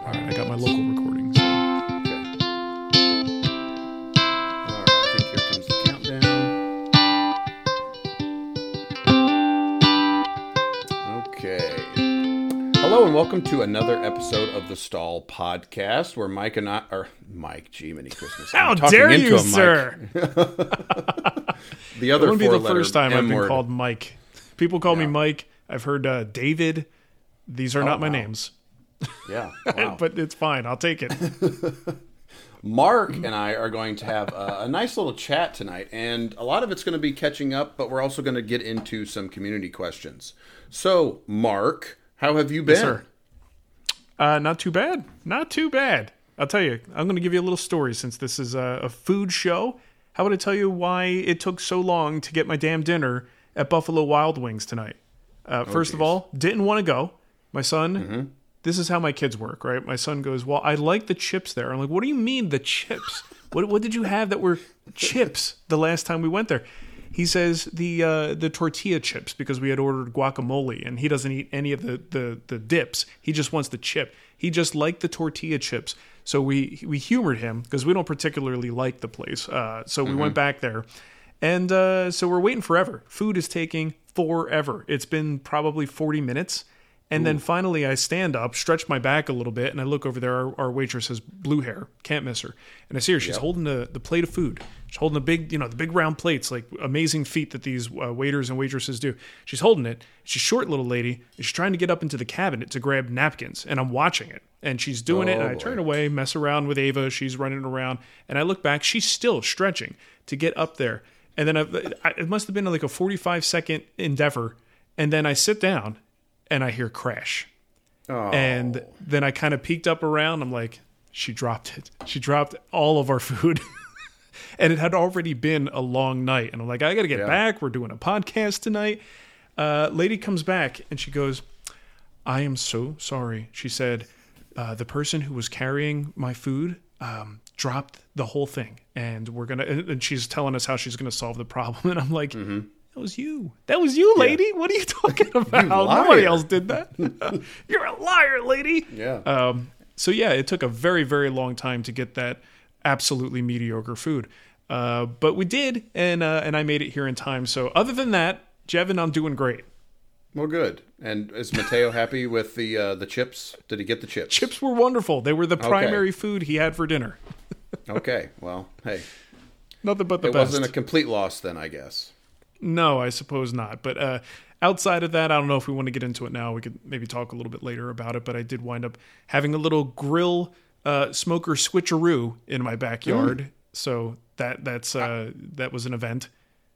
All right, I got my local recordings. Okay. All right, I think here comes the countdown. Okay. Hello and welcome to another episode of the Stall Podcast, where Mike and I, or Mike, gee, many Christmas. How dare you, sir? The other It wouldn't be the four-letter first time I've M been word. called Mike. People call me Yeah. Mike. I've heard David. These are not my wow. names, Yeah, wow. but it's fine. I'll take it. Mark and I are going to have a nice little chat tonight, and a lot of it's going to be catching up, but we're also going to get into some community questions. So, Mark, how have you been? Yes, sir. Not too bad. Not too bad. I'll tell you, I'm going to give you a little story since this is a food show. How would I tell you why it took so long to get my damn dinner at Buffalo Wild Wings tonight? First of geez. all, didn't want to go. My son, this is how my kids work, right? My son goes, well, I like the chips there. I'm like, what do you mean the chips? What did you have that were chips the last time we went there? He says the tortilla chips, because we had ordered guacamole, and he doesn't eat any of the dips. He just wants the chip. He just liked the tortilla chips. So we humored him because we don't particularly like the place. So we went back there. And so we're waiting forever. Food is taking forever. It's been probably 40 minutes. And then finally I stand up, stretch my back a little bit, and I look over there. Our waitress has blue hair. Can't miss her. And I see her. She's holding the plate of food. She's holding the big round plates, like amazing feat that these waiters and waitresses do. She's holding it. She's a short little lady. And she's trying to get up into the cabinet to grab napkins. And I'm watching it. And she's doing it. And I turn away, mess around with Ava. She's running around. And I look back. She's still stretching to get up there. And then it must have been like a 45-second endeavor. And then I sit down. And I hear crash. Oh. And then I kind of peeked up around. I'm like, she dropped it. She dropped all of our food. And it had already been a long night. And I'm like, I got to get back. We're doing a podcast tonight. Lady comes back and she goes, I am so sorry. She said, the person who was carrying my food dropped the whole thing. And and she's telling us how she's going to solve the problem. And I'm like, That was you. That was you, lady. What are you talking about? Nobody else did that. You're a liar, lady. Yeah. So yeah, it took a very, very long time to get that absolutely mediocre food. But we did, and I made it here in time. So other than that, Jevin, I'm doing great. Well, good. And is Mateo happy with the chips? Did he get the chips? Chips were wonderful. They were the primary food he had for dinner. Okay. Well, hey. Nothing but the It best. wasn't a complete loss then, I guess. No, I suppose not. But outside of that, I don't know if we want to get into it now. We could maybe talk a little bit later about it. But I did wind up having a little grill smoker switcheroo in my backyard. So that was an event.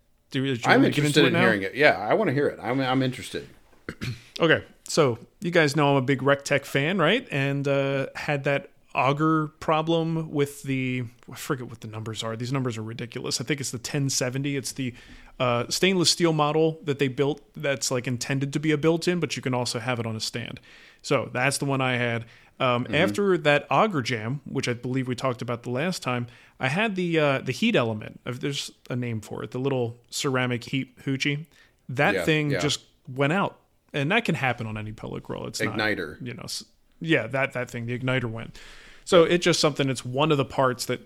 I'm interested in hearing it. Yeah, I want to hear it. I'm interested. Okay, so you guys know I'm a big RecTech fan, right? And had that auger problem with I forget what the numbers are. These numbers are ridiculous. I think it's the 1070. It's the stainless steel model that they built that's like intended to be a built-in, but you can also have it on a stand. So that's the one I had. After that auger jam, which I believe we talked about the last time, I had the heat element. There's a name for it, the little ceramic heat hoochie. That thing just went out. And that can happen on any pellet grill. It's Igniter. Not, that thing, the igniter went. So it's just something, it's one of the parts that,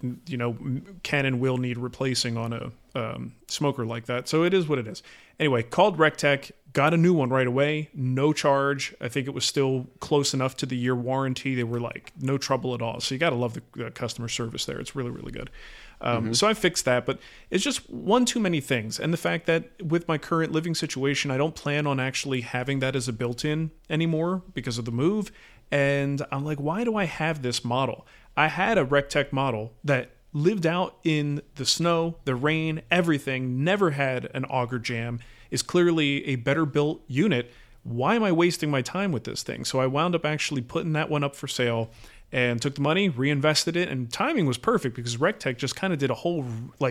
can and will need replacing on a smoker like that. So it is what it is. Anyway, called RecTech, got a new one right away, no charge. I think it was still close enough to the year warranty. They were like, no trouble at all. So you got to love the customer service there. It's really, really good. So I fixed that, but it's just one too many things. And the fact that with my current living situation, I don't plan on actually having that as a built-in anymore because of the move. And I'm like, why do I have this model? I had a RecTech model that lived out in the snow, the rain, everything, never had an auger jam, is clearly a better built unit. Why am I wasting my time with this thing? So I wound up actually putting that one up for sale and took the money, reinvested it, and timing was perfect because RecTech just kind of did a whole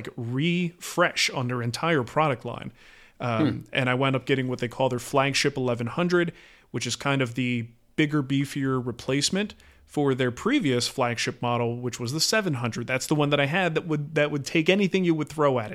refresh on their entire product line. And I wound up getting what they call their flagship 1100, which is kind of the bigger, beefier replacement for their previous flagship model, which was the 700. That's the one that I had that would take anything you would throw at it.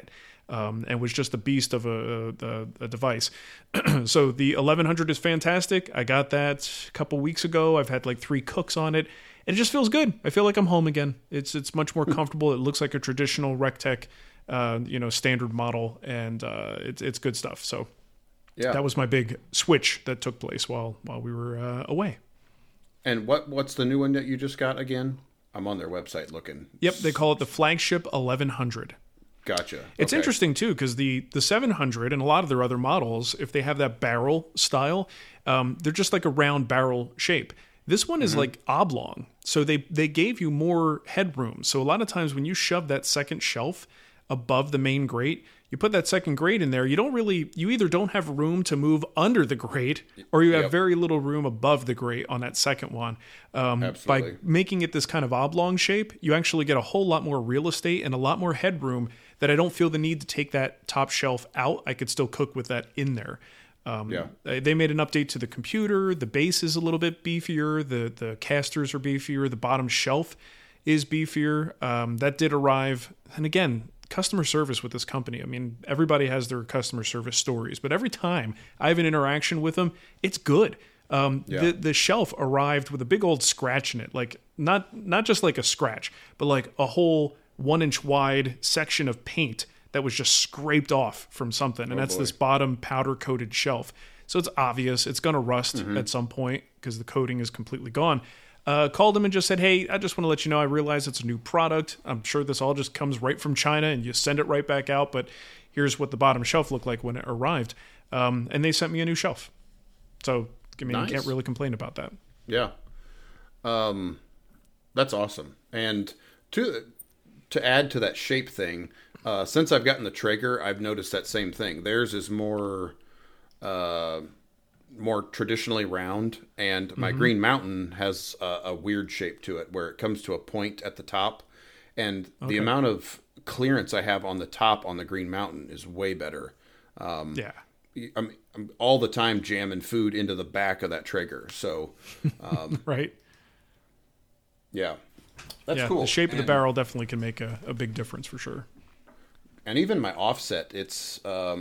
and was just a beast of a device. So the 1100 is fantastic. I got that a couple weeks ago. I've had like 3 cooks on it, and it just feels good. I feel like I'm home again. It's much more comfortable. It looks like a traditional Rectech, standard model, and it's good stuff. So Yeah. that was my big switch that took place while we were away. And what's the new one that you just got again? I'm on their website looking. Yep, they call it the flagship 1100. Gotcha. It's Okay. interesting too, because the 700 and a lot of their other models, if they have that barrel style, they're just like a round barrel shape. This one is like oblong, so they gave you more headroom. So a lot of times when you shove that second shelf above the main grate, you put that second grate in there, you either don't have room to move under the grate, or you have Yep. very little room above the grate on that second one. By Absolutely. making it this kind of oblong shape, you actually get a whole lot more real estate and a lot more headroom that I don't feel the need to take that top shelf out. I could still cook with that in there. They made an update to the computer. The base is a little bit beefier. The casters are beefier. The bottom shelf is beefier. That did arrive. And again, customer service with this company. I mean, everybody has their customer service stories, but every time I have an interaction with them, it's good. The shelf arrived with a big old scratch in it, like not just like a scratch, but like a whole 1-inch wide section of paint that was just scraped off from something. And that's boy. this bottom powder coated shelf. So it's obvious it's going to rust at some point because the coating is completely gone. Called him and just said, hey, I just want to let you know, I realize it's a new product. I'm sure this all just comes right from China and you send it right back out. But here's what the bottom shelf looked like when it arrived. And they sent me a new shelf. So, I mean, Nice. you can't really complain about that. Yeah. That's awesome. And to add to that shape thing, since I've gotten the Traeger, I've noticed that same thing. Theirs is more traditionally round, and my Green Mountain has a weird shape to it where it comes to a point at the top, and the amount of clearance I have on the top on the Green Mountain is way better. Yeah. I'm all the time jamming food into the back of that Traeger. So, Right. yeah, that's cool. The shape of the And- barrel definitely can make a big difference for sure. And even my offset, it's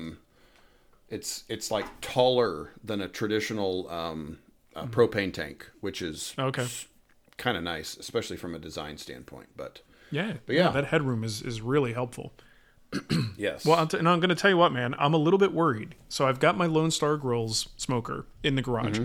like taller than a traditional propane tank, which is Okay. kind of nice, especially from a design standpoint. But Yeah. yeah. That headroom is really helpful. yes, Well, and I'm going to tell you what, man, I'm a little bit worried. So I've got my Lone Star Grills smoker in the garage.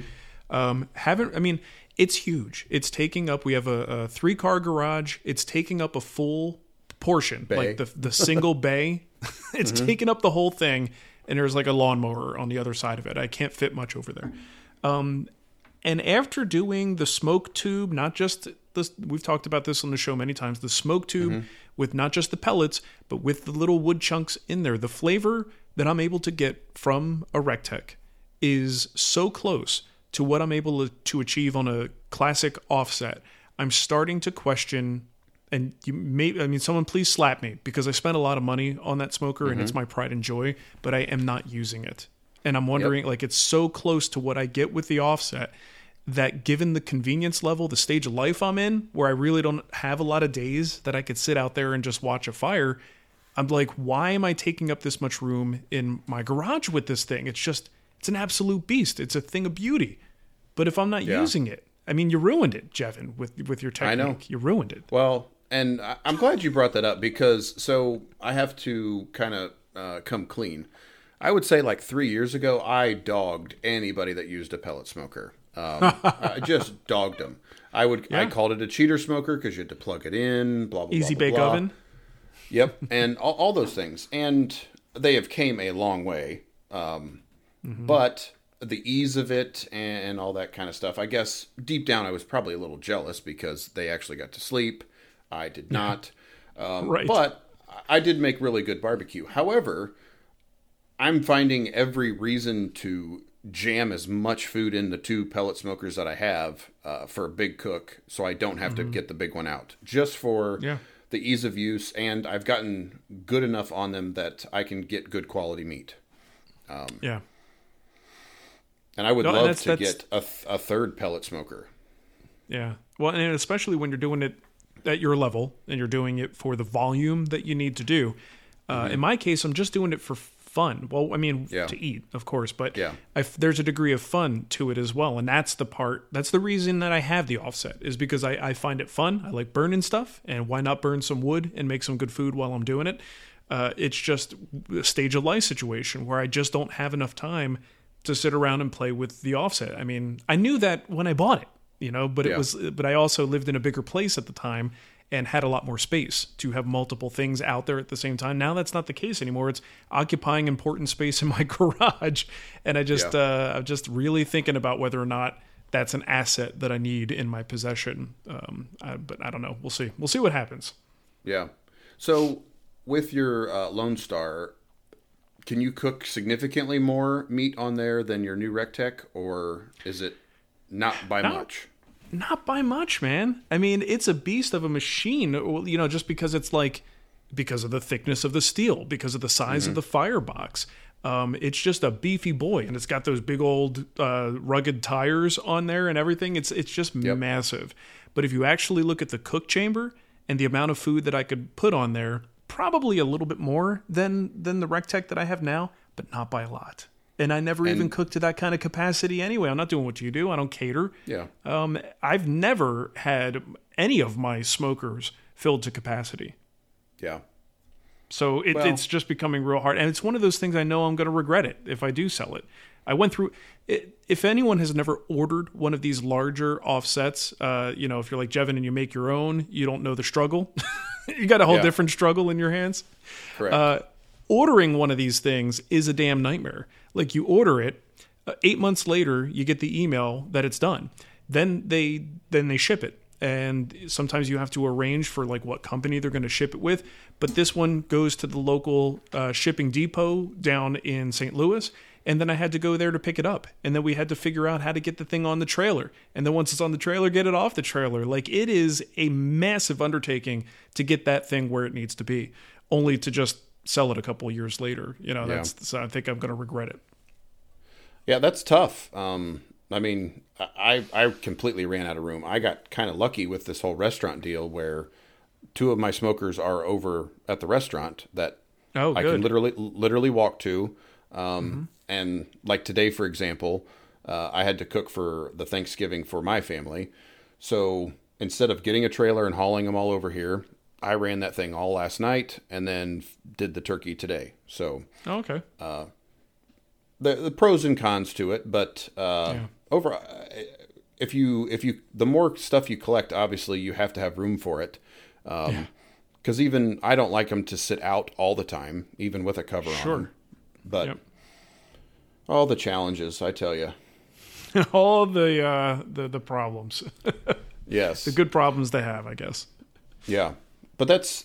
It's huge. It's taking up, we have a 3-car garage. It's taking up a full portion, Bay. like the single bay. It's taking up the whole thing. And there's like a lawnmower on the other side of it. I can't fit much over there. And after doing the smoke tube, not just we've talked about this on the show many times, the smoke tube with not just the pellets, but with the little wood chunks in there, the flavor that I'm able to get from a Rectech is so close to what I'm able to achieve on a classic offset. I'm starting to question, and someone please slap me because I spent a lot of money on that smoker and it's my pride and joy, but I am not using it. And I'm wondering, like, it's so close to what I get with the offset that given the convenience level, the stage of life I'm in, where I really don't have a lot of days that I could sit out there and just watch a fire, I'm like, why am I taking up this much room in my garage with this thing? It's an absolute beast. It's a thing of beauty. But if I'm not using it, I mean, you ruined it, Jevin, with your technique. I know. You ruined it. well, and I'm glad you brought that up because so I have to kind of come clean. I would say like 3 years ago, I dogged anybody that used a pellet smoker. I just dogged them. I called it a cheater smoker because you had to plug it in, blah, blah, Easy blah, bake blah, blah. oven. Yep, and all those things. And they have came a long way. But the ease of it and all that kind of stuff, I guess deep down I was probably a little jealous because they actually got to sleep. I did not. Right. But I did make really good barbecue. However, I'm finding every reason to jam as much food in the 2 pellet smokers that I have for a big cook so I don't have to get the big one out. Just for the ease of use, and I've gotten good enough on them that I can get good quality meat. Yeah. And I would No, love to that's- get a third pellet smoker. Yeah. Well, and especially when you're doing it at your level and you're doing it for the volume that you need to do. In my case, I'm just doing it for fun. Well, I mean, Yeah. to eat, of course, but Yeah. there's a degree of fun to it as well. And that's the reason that I have the offset, is because I find it fun. I like burning stuff, and why not burn some wood and make some good food while I'm doing it? It's just a stage of life situation where I just don't have enough time to sit around and play with the offset. I mean, I knew that when I bought it, but but I also lived in a bigger place at the time and had a lot more space to have multiple things out there at the same time. Now that's not the case anymore. It's occupying important space in my garage. And I'm just really thinking about whether or not that's an asset that I need in my possession. But I don't know. We'll see. We'll see what happens. Yeah. So with your Lone Star, can you cook significantly more meat on there than your new Rectech, or is it not by much? Not by much, man. I mean, it's a beast of a machine, just because because of the thickness of the steel, because of the size of the firebox. It's just a beefy boy, and it's got those big old rugged tires on there and everything. It's just massive. But if you actually look at the cook chamber and the amount of food that I could put on there, probably a little bit more than the Rectech that I have now, but not by a lot. And I never even cooked to that kind of capacity anyway. I'm not doing what you do. I don't cater. Yeah. I've never had any of my smokers filled to capacity. Yeah. So it's just becoming real hard. And it's one of those things I know I'm going to regret it if I do sell it. I went through it. If anyone has never ordered one of these larger offsets, if you're like Jevin and you make your own, you don't know the struggle. You got a whole different struggle in your hands. Correct. Ordering one of these things is a damn nightmare. Like, you order it, 8 months later, you get the email that it's done. Then they ship it. And sometimes you have to arrange for like what company they're going to ship it with. But this one goes to the local shipping depot down in St. Louis. And then I had to go there to pick it up. And then we had to figure out how to get the thing on the trailer. And then once it's on the trailer, get it off the trailer. Like, it is a massive undertaking to get that thing where it needs to be, only to just sell it a couple of years later. So I think I'm going to regret it. Yeah, that's tough. I mean, I completely ran out of room. I got kind of lucky with this whole restaurant deal where 2 of my smokers are over at the restaurant that I can literally walk to. And like today, for example, I had to cook for the Thanksgiving for my family. So instead of getting a trailer and hauling them all over here, I ran that thing all last night and then did the turkey today. So okay. The pros and cons to it, but over if you the more stuff you collect, obviously you have to have room for it. Because even I don't like them to sit out all the time, even with a cover on them. But all the challenges, I tell you, all the problems. Yes, the good problems they have, I guess. Yeah, but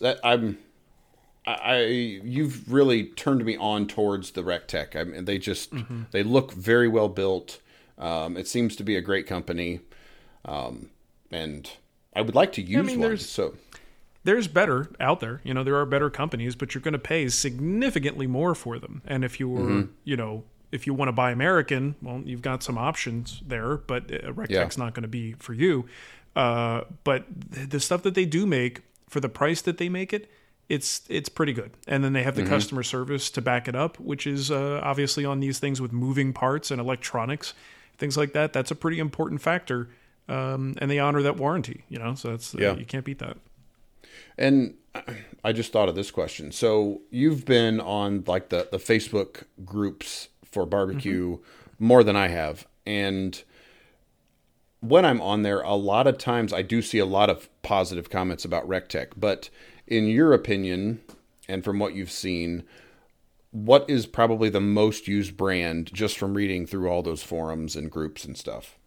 you've really turned me on towards the Rectech. I mean, they look very well built. It seems to be a great company, and I would like to use one. There's better out there. There are better companies, but you're going to pay significantly more for them. And if you were, if you want to buy American, well, you've got some options there, but Rectech's not going to be for you. But the stuff that they do make, for the price that they make it, it's pretty good. And then they have the customer service to back it up, which is obviously on these things with moving parts and electronics, things like that. That's a pretty important factor. And they honor that warranty, so that's you can't beat that. And I just thought of this question. So you've been on like the Facebook groups for barbecue more than I have. And when I'm on there, a lot of times I do see a lot of positive comments about Rectech. But in your opinion, and from what you've seen, what is probably the most used brand, just from reading through all those forums and groups and stuff?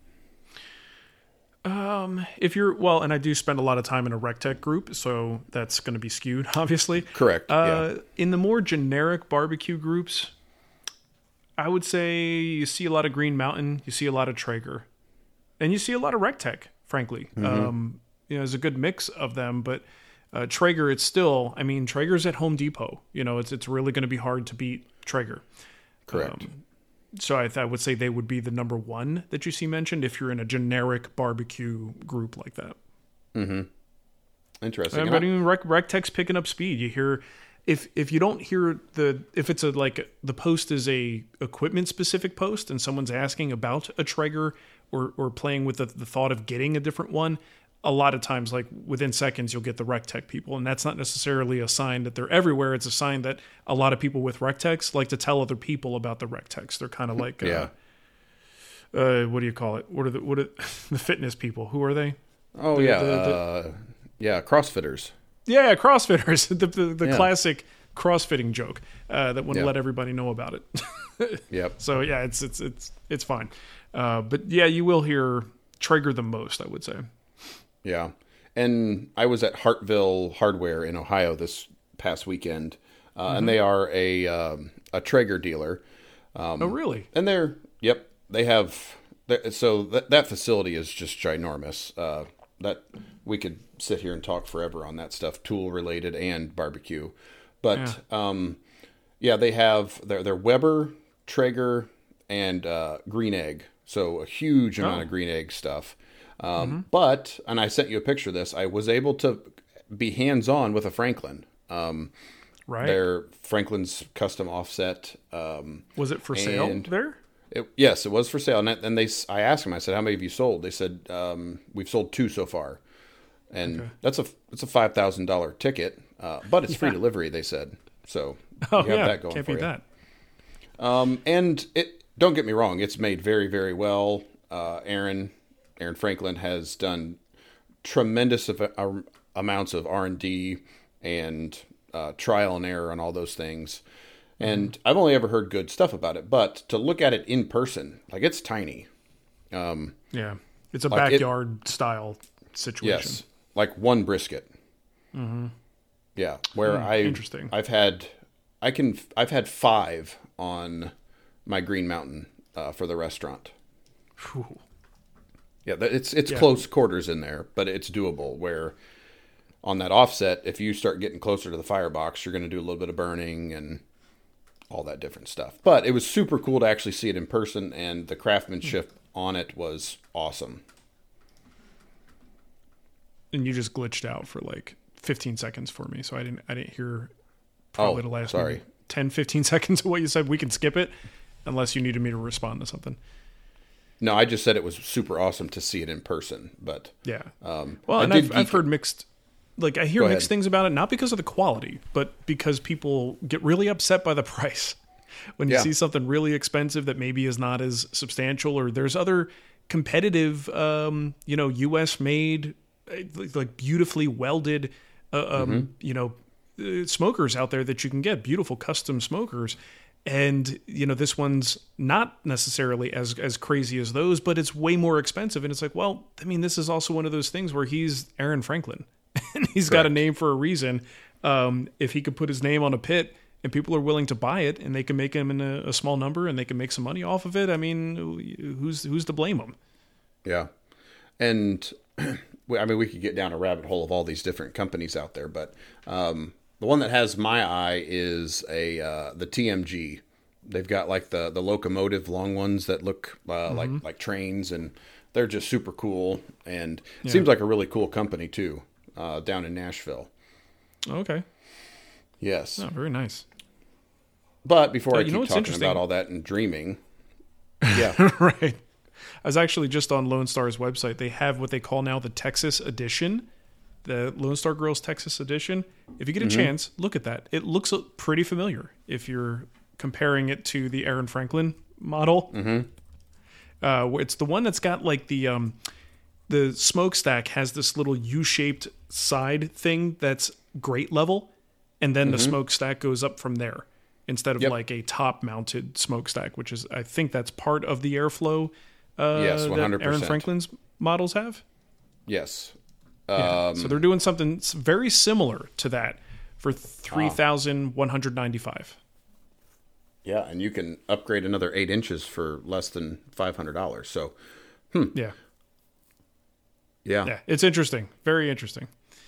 And I do spend a lot of time in a Rectech group, so that's going to be skewed, obviously. Correct. In the more generic barbecue groups, I would say you see a lot of Green Mountain, you see a lot of Traeger, and you see a lot of Rectech, frankly. There's a good mix of them, but Traeger, it's still, Traeger's at Home Depot. It's really going to be hard to beat Traeger. Correct. So I would say they would be the number one that you see mentioned if you're in a generic barbecue group like that. Interesting. But Rectech's picking up speed. You hear if you don't hear if it's the post is a equipment specific post and someone's asking about a Traeger or playing with the thought of getting a different one, a lot of times, like within seconds, you'll get the RecTech people, and that's not necessarily a sign that they're everywhere. It's a sign that a lot of people with RecTechs like to tell other people about the RecTechs. They're kind of like, what do you call it? What are the fitness people? Who are they? Oh, CrossFitters. Yeah, CrossFitters. The classic CrossFitting joke that wouldn't let everybody know about it. Yep. So yeah, it's fine. But yeah, you will hear Traeger the most, I would say. Yeah. And I was at Hartville Hardware in Ohio this past weekend, and they are a Traeger dealer. Oh, really? And they have, so that facility is just ginormous. That we could sit here and talk forever on that stuff, tool related and barbecue. But they have their Weber, Traeger, and Green Egg. So a huge amount of Green Egg stuff. But, and I sent you a picture of this, I was able to be hands-on with a Franklin. Right. Their Franklin's custom offset. Was it for sale there? Yes, it was for sale. And I asked them, I said, how many have you sold? They said, we've sold 2 so far. And it's a $5,000 ticket, but it's free delivery, they said. So you have that going can't for beat you. that. And don't get me wrong, it's made very, very well. Aaron Franklin has done tremendous amounts of R&D and trial and error on all those things. And I've only ever heard good stuff about it, but to look at it in person, like it's tiny. Yeah, it's a backyard style situation. Yes, like one brisket. Mm-hmm. Yeah, where interesting. I've had 5 on my Green Mountain for the restaurant. Whew. Yeah, it's close quarters in there, but it's doable. Where on that offset, if you start getting closer to the firebox, you're going to do a little bit of burning and all that different stuff. But it was super cool to actually see it in person, and the craftsmanship on it was awesome. And you just glitched out for like 15 seconds for me, so I didn't hear probably the last 10, 15 seconds of what you said. We can skip it unless you needed me to respond to something. No, I just said it was super awesome to see it in person. But yeah, I've heard mixed. Like I hear mixed ahead. things about it, not because of the quality, but because people get really upset by the price when you see something really expensive that maybe is not as substantial, or there's other competitive, U.S. made, like beautifully welded, smokers out there that you can get, beautiful custom smokers. And, this one's not necessarily as crazy as those, but it's way more expensive. And it's like, well, I mean, this is also one of those things where he's Aaron Franklin and he's got a name for a reason. If he could put his name on a pit and people are willing to buy it and they can make him in a small number and they can make some money off of it, I mean, who's to blame him? Yeah. And we could get down a rabbit hole of all these different companies out there, but, the one that has my eye is the TMG. They've got like the locomotive long ones that look like trains, and they're just super cool. And it seems like a really cool company too, down in Nashville. Okay. Yes. Oh, very nice. But before I keep talking about all that and dreaming, right. I was actually just on Lone Star's website. They have what they call now the Texas Edition. The Lone Star Grills Texas Edition. If you get a chance, look at that. It looks pretty familiar if you're comparing it to the Aaron Franklin model. It's the one that's got like the smokestack has this little U-shaped side thing that's grate level, and then the smokestack goes up from there instead of like a top-mounted smokestack, which is, I think that's part of the airflow yes, 100%. that Aaron Franklin's models have. Yes. So they're doing something very similar to that for $3,195. Yeah, and you can upgrade another 8 inches for less than $500. So, yeah, it's interesting, very interesting.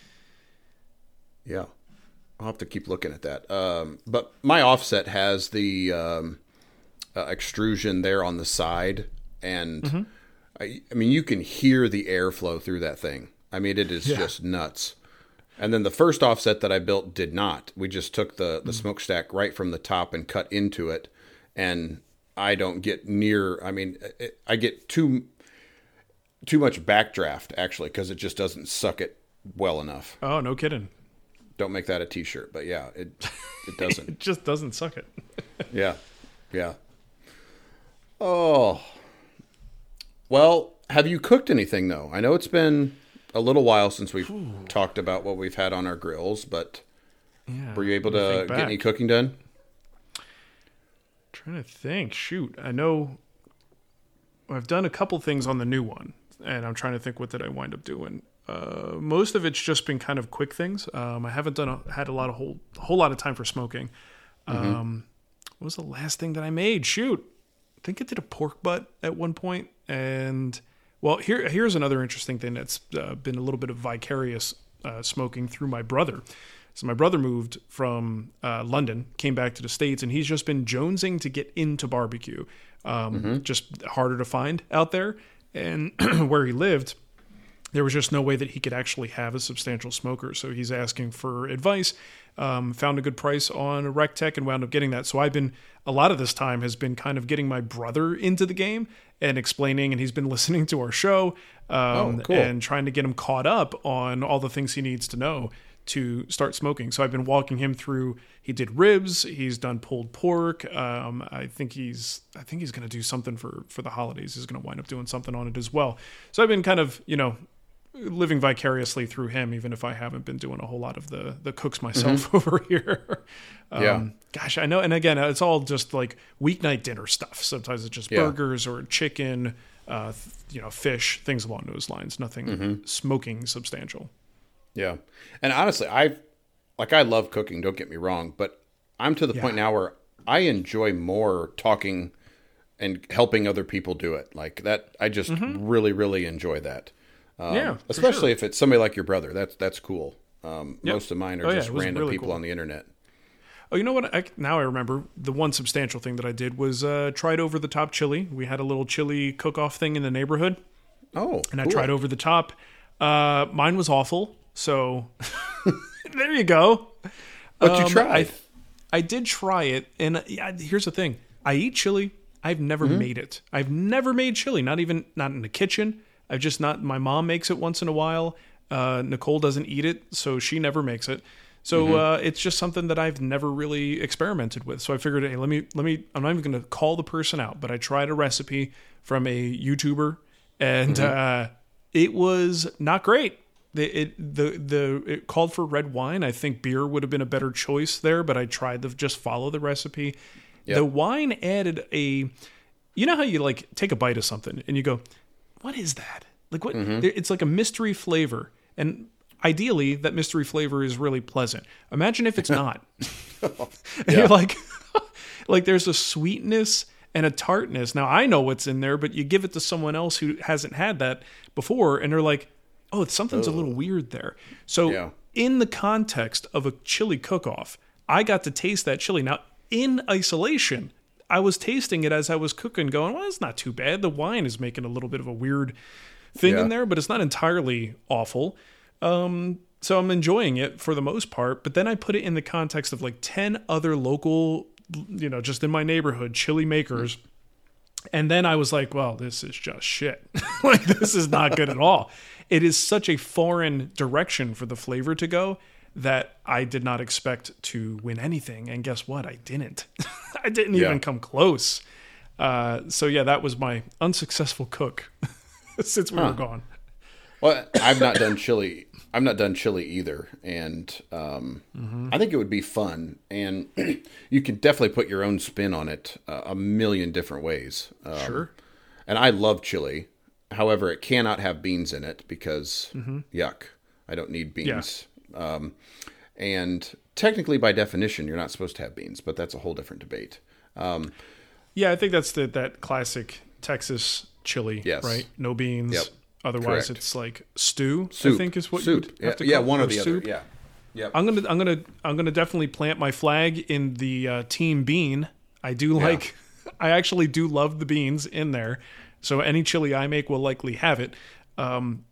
Yeah, I'll have to keep looking at that. But my offset has the extrusion there on the side, and I mean, you can hear the airflow through that thing. I mean, it is just nuts. And then the first offset that I built did not. We just took the smokestack right from the top and cut into it. And I don't get near, I mean, I get too much backdraft, actually, because it just doesn't suck it well enough. Oh, no kidding. Don't make that a t-shirt, but yeah, it doesn't. It just doesn't suck it. Yeah. Yeah. Oh. Well, have you cooked anything, though? I know it's been a little while since we've talked about what we've had on our grills, but were you able to get any cooking done? Trying to think. Shoot. I know I've done a couple things on the new one, and I'm trying to think, what did I wind up doing? Most of it's just been kind of quick things. I haven't had a whole lot of time for smoking. What was the last thing that I made? Shoot. I think I did a pork butt at one point. And, well, here's another interesting thing that's been a little bit of vicarious smoking through my brother. So my brother moved from London, came back to the States, and he's just been jonesing to get into barbecue. Just harder to find out there. And where he lived, there was just no way that he could actually have a substantial smoker. So he's asking for advice, found a good price on a Rectech and wound up getting that. So a lot of this time has been kind of getting my brother into the game and explaining, and he's been listening to our show Cool. and trying to get him caught up on all the things he needs to know to start smoking. So I've been walking him through. He did ribs. He's done pulled pork. I think he's going to do something for the holidays. He's going to wind up doing something on it as well. So I've been kind of, living vicariously through him, even if I haven't been doing a whole lot of the cooks myself over here. Gosh, I know. And again, it's all just like weeknight dinner stuff. Sometimes it's just burgers or chicken, fish, things along those lines. Nothing smoking substantial. Yeah. And honestly, I love cooking, don't get me wrong, but I'm to the point now where I enjoy more talking and helping other people do it. Like that, I just really, really enjoy that. Especially if it's somebody like your brother. That's cool. Most of mine are just random really people cool on the internet. Oh, you know what? Now I remember the one substantial thing that I did was tried over the top chili. We had a little chili cook-off thing in the neighborhood. Oh, and I tried over the top. Mine was awful. So there you go. But you tried. I did try it, and here's the thing: I eat chili. I've never made it. I've never made chili. Not in the kitchen. I've just not. My mom makes it once in a while. Nicole doesn't eat it, so she never makes it. So it's just something that I've never really experimented with. So I figured, hey, let me. I'm not even going to call the person out, but I tried a recipe from a YouTuber, and it was not great. It called for red wine. I think beer would have been a better choice there, but I tried to just follow the recipe. Yep. The wine added you know how you like take a bite of something and you go, what is that? Like what? It's like a mystery flavor, and ideally that mystery flavor is really pleasant. Imagine if it's not. And you're like there's a sweetness and a tartness. Now I know what's in there, but you give it to someone else who hasn't had that before, and they're like, oh, something's a little weird there. So in the context of a chili cook-off, I got to taste that chili. Now, in isolation, I was tasting it as I was cooking, going, well, it's not too bad. The wine is making a little bit of a weird thing in there, but it's not entirely awful. So I'm enjoying it for the most part. But then I put it in the context of like 10 other local, just in my neighborhood, chili makers. And then I was like, well, this is just shit. Like, this is not good at all. It is such a foreign direction for the flavor to go that I did not expect to win anything. And guess what? I didn't. I didn't even come close. So that was my unsuccessful cook since we were gone. Well, I've not done chili. I'm not done chili either. And I think it would be fun. And you can definitely put your own spin on it a million different ways. Sure. And I love chili. However, it cannot have beans in it because yuck. I don't need beans. Yeah. And technically, by definition, you're not supposed to have beans, but that's a whole different debate. I think that's that classic Texas chili, right? No beans. Yep. Otherwise, Correct. It's like stew. Soup. I think is what soup. You have to call one or it, the soup. other. Yeah. Yep. I'm gonna definitely plant my flag in the team bean. I do like. I actually do love the beans in there. So any chili I make will likely have it.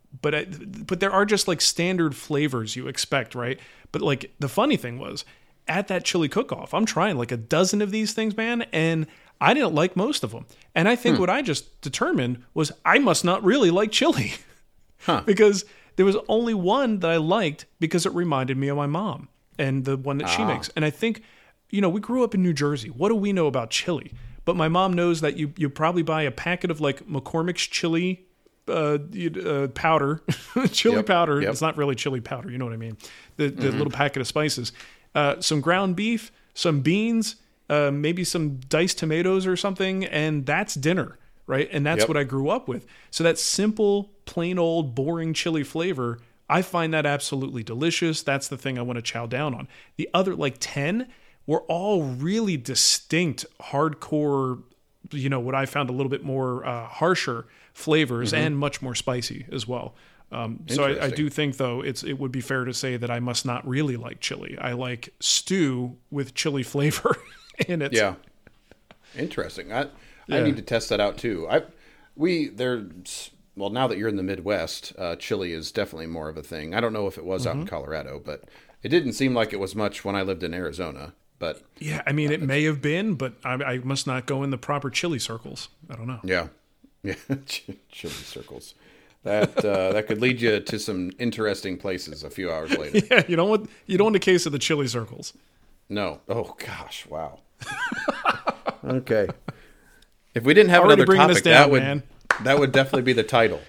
but there are just like standard flavors you expect, right? But like the funny thing was at that chili cook-off, I'm trying like a dozen of these things, man, and I didn't like most of them. And I think what I just determined was I must not really like chili because there was only one that I liked because it reminded me of my mom and the one that she makes. And I think, we grew up in New Jersey. What do we know about chili? But my mom knows that you probably buy a packet of like McCormick's chili powder, chili powder. Yep. It's not really chili powder. You know what I mean? The little packet of spices, some ground beef, some beans, maybe some diced tomatoes or something. And that's dinner, right? And that's what I grew up with. So that simple, plain old, boring chili flavor, I find that absolutely delicious. That's the thing I want to chow down on. The other like 10 were all really distinct, hardcore, what I found a little bit more harsher flavors and much more spicy as well. So I do think, though, it would be fair to say that I must not really like chili. I like stew with chili flavor in it. Yeah. Interesting. I need to test that out, too. Now that you're in the Midwest, chili is definitely more of a thing. I don't know if it was out in Colorado, but it didn't seem like it was much when I lived in Arizona. But yeah, I mean, it may have been, but I must not go in the proper chili circles. I don't know. Yeah, chili circles. That could lead you to some interesting places a few hours later. Yeah, you don't want a case of the chili circles. No. Oh gosh, wow. Okay. If we didn't have another topic, that would definitely be the title.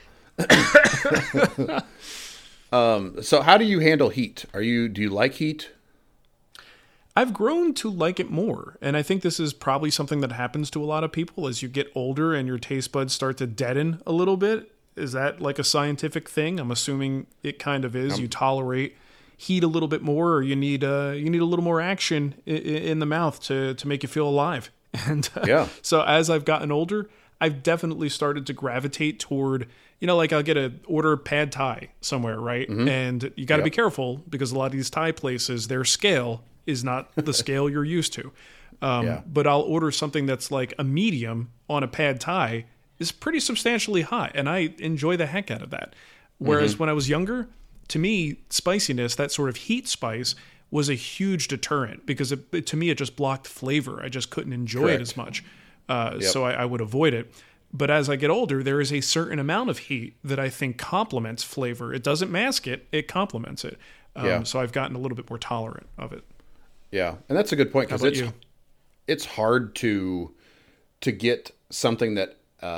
So how do you handle heat? Do you like heat? I've grown to like it more, and I think this is probably something that happens to a lot of people as you get older and your taste buds start to deaden a little bit. Is that like a scientific thing? I'm assuming it kind of is. You tolerate heat a little bit more, or you need a little more action in the mouth to make you feel alive. And so as I've gotten older, I've definitely started to gravitate toward, like I'll order pad thai somewhere, right? And you got to be careful because a lot of these Thai places, their scale is not the scale you're used to. But I'll order something that's like a medium on a pad thai is pretty substantially hot, and I enjoy the heck out of that. Whereas when I was younger, to me, spiciness, that sort of heat spice, was a huge deterrent because to me it just blocked flavor. I just couldn't enjoy it as much. So I would avoid it. But as I get older, there is a certain amount of heat that I think complements flavor. It doesn't mask it, it complements it. So I've gotten a little bit more tolerant of it. Yeah, and that's a good point because it's hard to get something that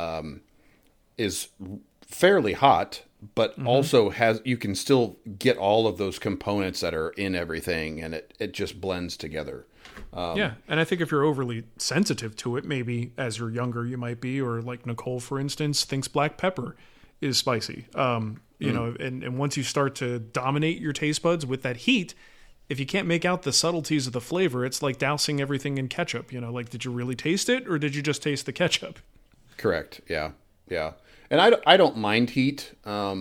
is fairly hot, but also you can still get all of those components that are in everything, and it just blends together. And I think if you're overly sensitive to it, maybe as you're younger you might be, or like Nicole, for instance, thinks black pepper is spicy. And once you start to dominate your taste buds with that heat, if you can't make out the subtleties of the flavor, it's like dousing everything in ketchup. Like, did you really taste it, or did you just taste the ketchup? Correct. Yeah. And I don't mind heat. I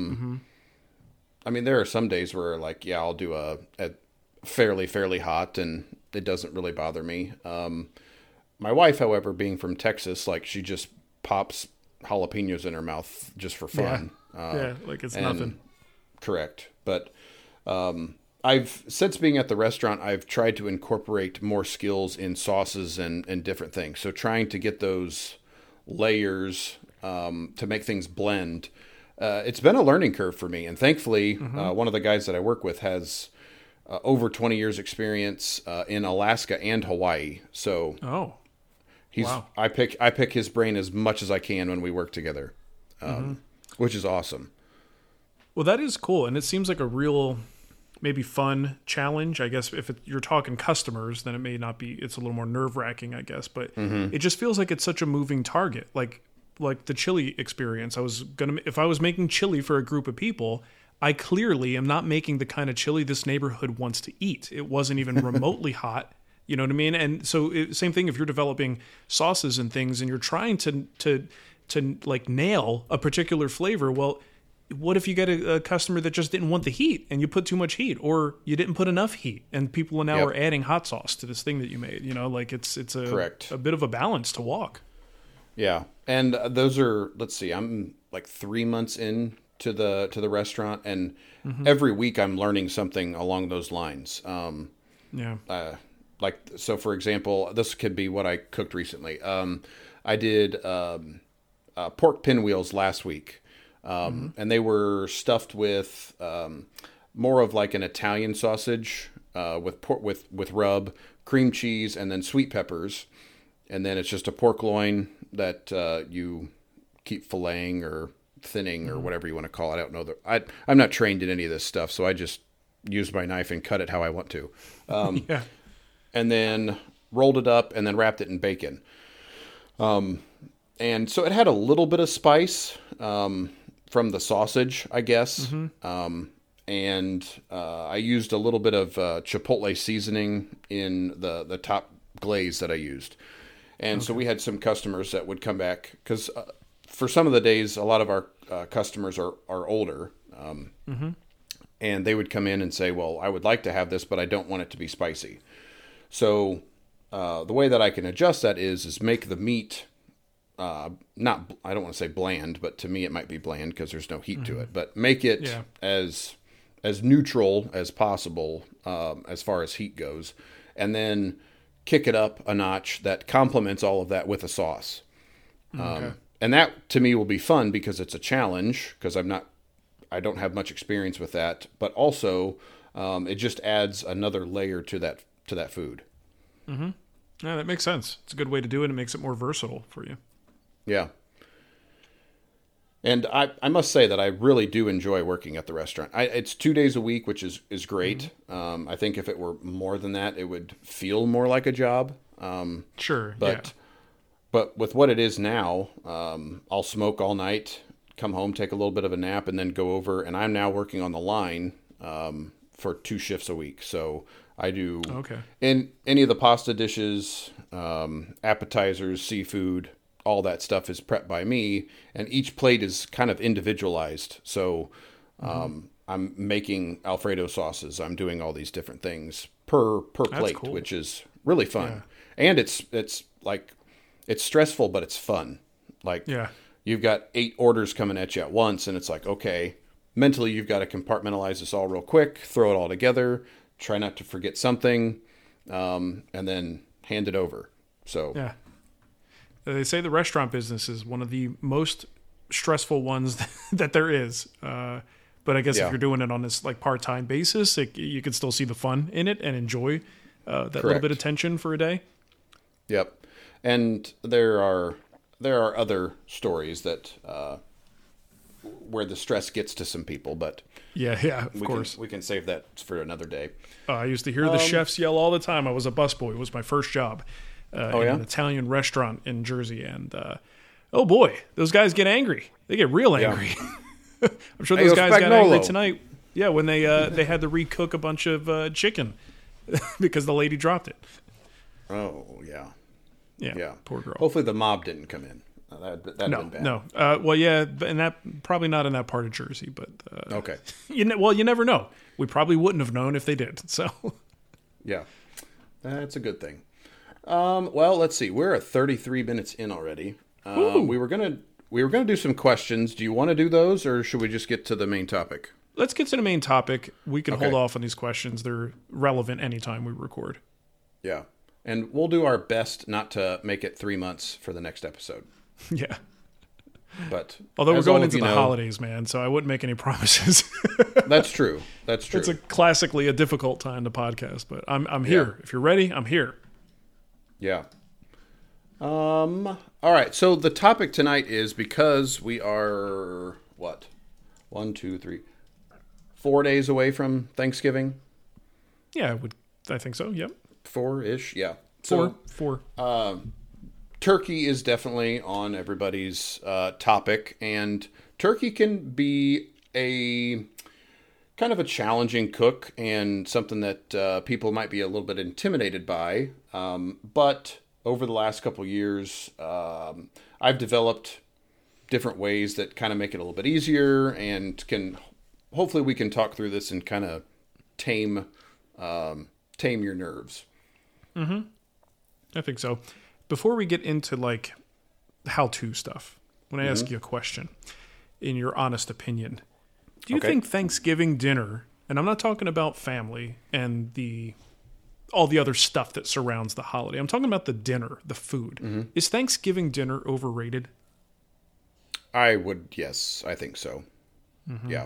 mean, there are some days where I'll do a fairly hot and it doesn't really bother me. My wife, however, being from Texas, she just pops jalapenos in her mouth just for fun. Like it's nothing. Correct. But since being at the restaurant, I've tried to incorporate more skills in sauces and different things. So trying to get those layers to make things blend. It's been a learning curve for me. And thankfully, one of the guys that I work with has over 20 years experience in Alaska and Hawaii. So I pick his brain as much as I can when we work together, which is awesome. Well, that is cool. And it seems like a real, maybe fun challenge. I guess if you're talking customers, then it may not be, it's a little more nerve wracking, I guess, but it just feels like it's such a moving target. Like the chili experience, if I was making chili for a group of people, I clearly am not making the kind of chili this neighborhood wants to eat. It wasn't even remotely hot. You know what I mean? And so same thing if you're developing sauces and things and you're trying to like nail a particular flavor. Well, what if you get a customer that just didn't want the heat and you put too much heat, or you didn't put enough heat and people now are adding hot sauce to this thing that you made? It's a bit of a balance to walk. Yeah. And those are, let's see, I'm like 3 months in to the restaurant, and every week I'm learning something along those lines. Yeah. Like, so for example, this could be what I cooked recently. I did pork pinwheels last week, and they were stuffed with more of like an Italian sausage with rub, cream cheese, and then sweet peppers. And then it's just a pork loin that you keep filleting or thinning or whatever you want to call it. I don't know. I'm not trained in any of this stuff, so I just use my knife and cut it how I want to. Yeah. And then rolled it up and then wrapped it in bacon. And so it had a little bit of spice from the sausage, I guess. And I used a little bit of chipotle seasoning in the top glaze that I used. And so we had some customers that would come back because for some of the days, a lot of our customers are older. And they would come in and say, well, I would like to have this, but I don't want it to be spicy. So the way that I can adjust that is make the meat not, I don't want to say bland, but to me it might be bland because there's no heat to it. But make it as neutral as possible as far as heat goes, and then kick it up a notch that complements all of that with a sauce. And that to me will be fun because it's a challenge because I don't have much experience with that, but also it just adds another layer to that food. Yeah, that makes sense. It's a good way to do it. It makes it more versatile for you. Yeah. And I must say that I really do enjoy working at the restaurant. It's 2 days a week, which is great. I think if it were more than that, it would feel more like a job. Sure. But with what it is now, I'll smoke all night, come home, take a little bit of a nap, and then go over. And I'm now working on the line for 2 shifts a week. So I do in any of the pasta dishes, appetizers, seafood, all that stuff is prepped by me, and each plate is kind of individualized. So I'm making Alfredo sauces. I'm doing all these different things per plate, cool. Which is really fun. Yeah. And it's like, it's stressful, but it's fun. Like you've got 8 orders coming at you at once, and it's like, okay, mentally you've got to compartmentalize this all real quick, throw it all together, try not to forget something, and then hand it over. So yeah. They say the restaurant business is one of the most stressful ones that there is. But I guess if you're doing it on this like part-time basis, you can still see the fun in it and enjoy that little bit of tension for a day. Yep. And there are other stories that where the stress gets to some people, but of course we can save that for another day. I used to hear the chefs yell all the time. I was a busboy. It was my first job. In an Italian restaurant in Jersey, and oh boy, those guys get angry. They get real angry. I'm sure those guys got angry tonight. Yeah, when they had to recook a bunch of chicken because the lady dropped it. Oh yeah. Poor girl. Hopefully the mob didn't come in. That'd been bad. No. Well, yeah, and that probably not in that part of Jersey, but okay. You never know. We probably wouldn't have known if they did. So yeah, that's a good thing. Well, let's see. We're at 33 minutes in already. We were gonna do some questions. Do you want to do those, or should we just get to the main topic? Let's get to the main topic. We can hold off on these questions. They're relevant anytime we record. Yeah, and we'll do our best not to make it 3 months for the next episode. Yeah. But although we're going into the holidays, man, so I wouldn't make any promises. That's true. It's classically a difficult time to podcast, but I'm here. If you're ready, I'm here. Yeah. All right. So the topic tonight is because we are 1, 2, 3, 4 days away from Thanksgiving. Yeah, I think so. Yep. 4-ish. Yeah. Four. Turkey is definitely on everybody's topic, and turkey can be a kind of a challenging cook and something that people might be a little bit intimidated by. But over the last couple of years, I've developed different ways that kind of make it a little bit easier, and hopefully we can talk through this and kind of tame your nerves. Mm-hmm. I think so. Before we get into like how-to stuff, when I ask you a question, in your honest opinion, Do you think Thanksgiving dinner, and I'm not talking about family and all the other stuff that surrounds the holiday. I'm talking about the dinner, the food. Is Thanksgiving dinner overrated? Yes, I think so. Yeah.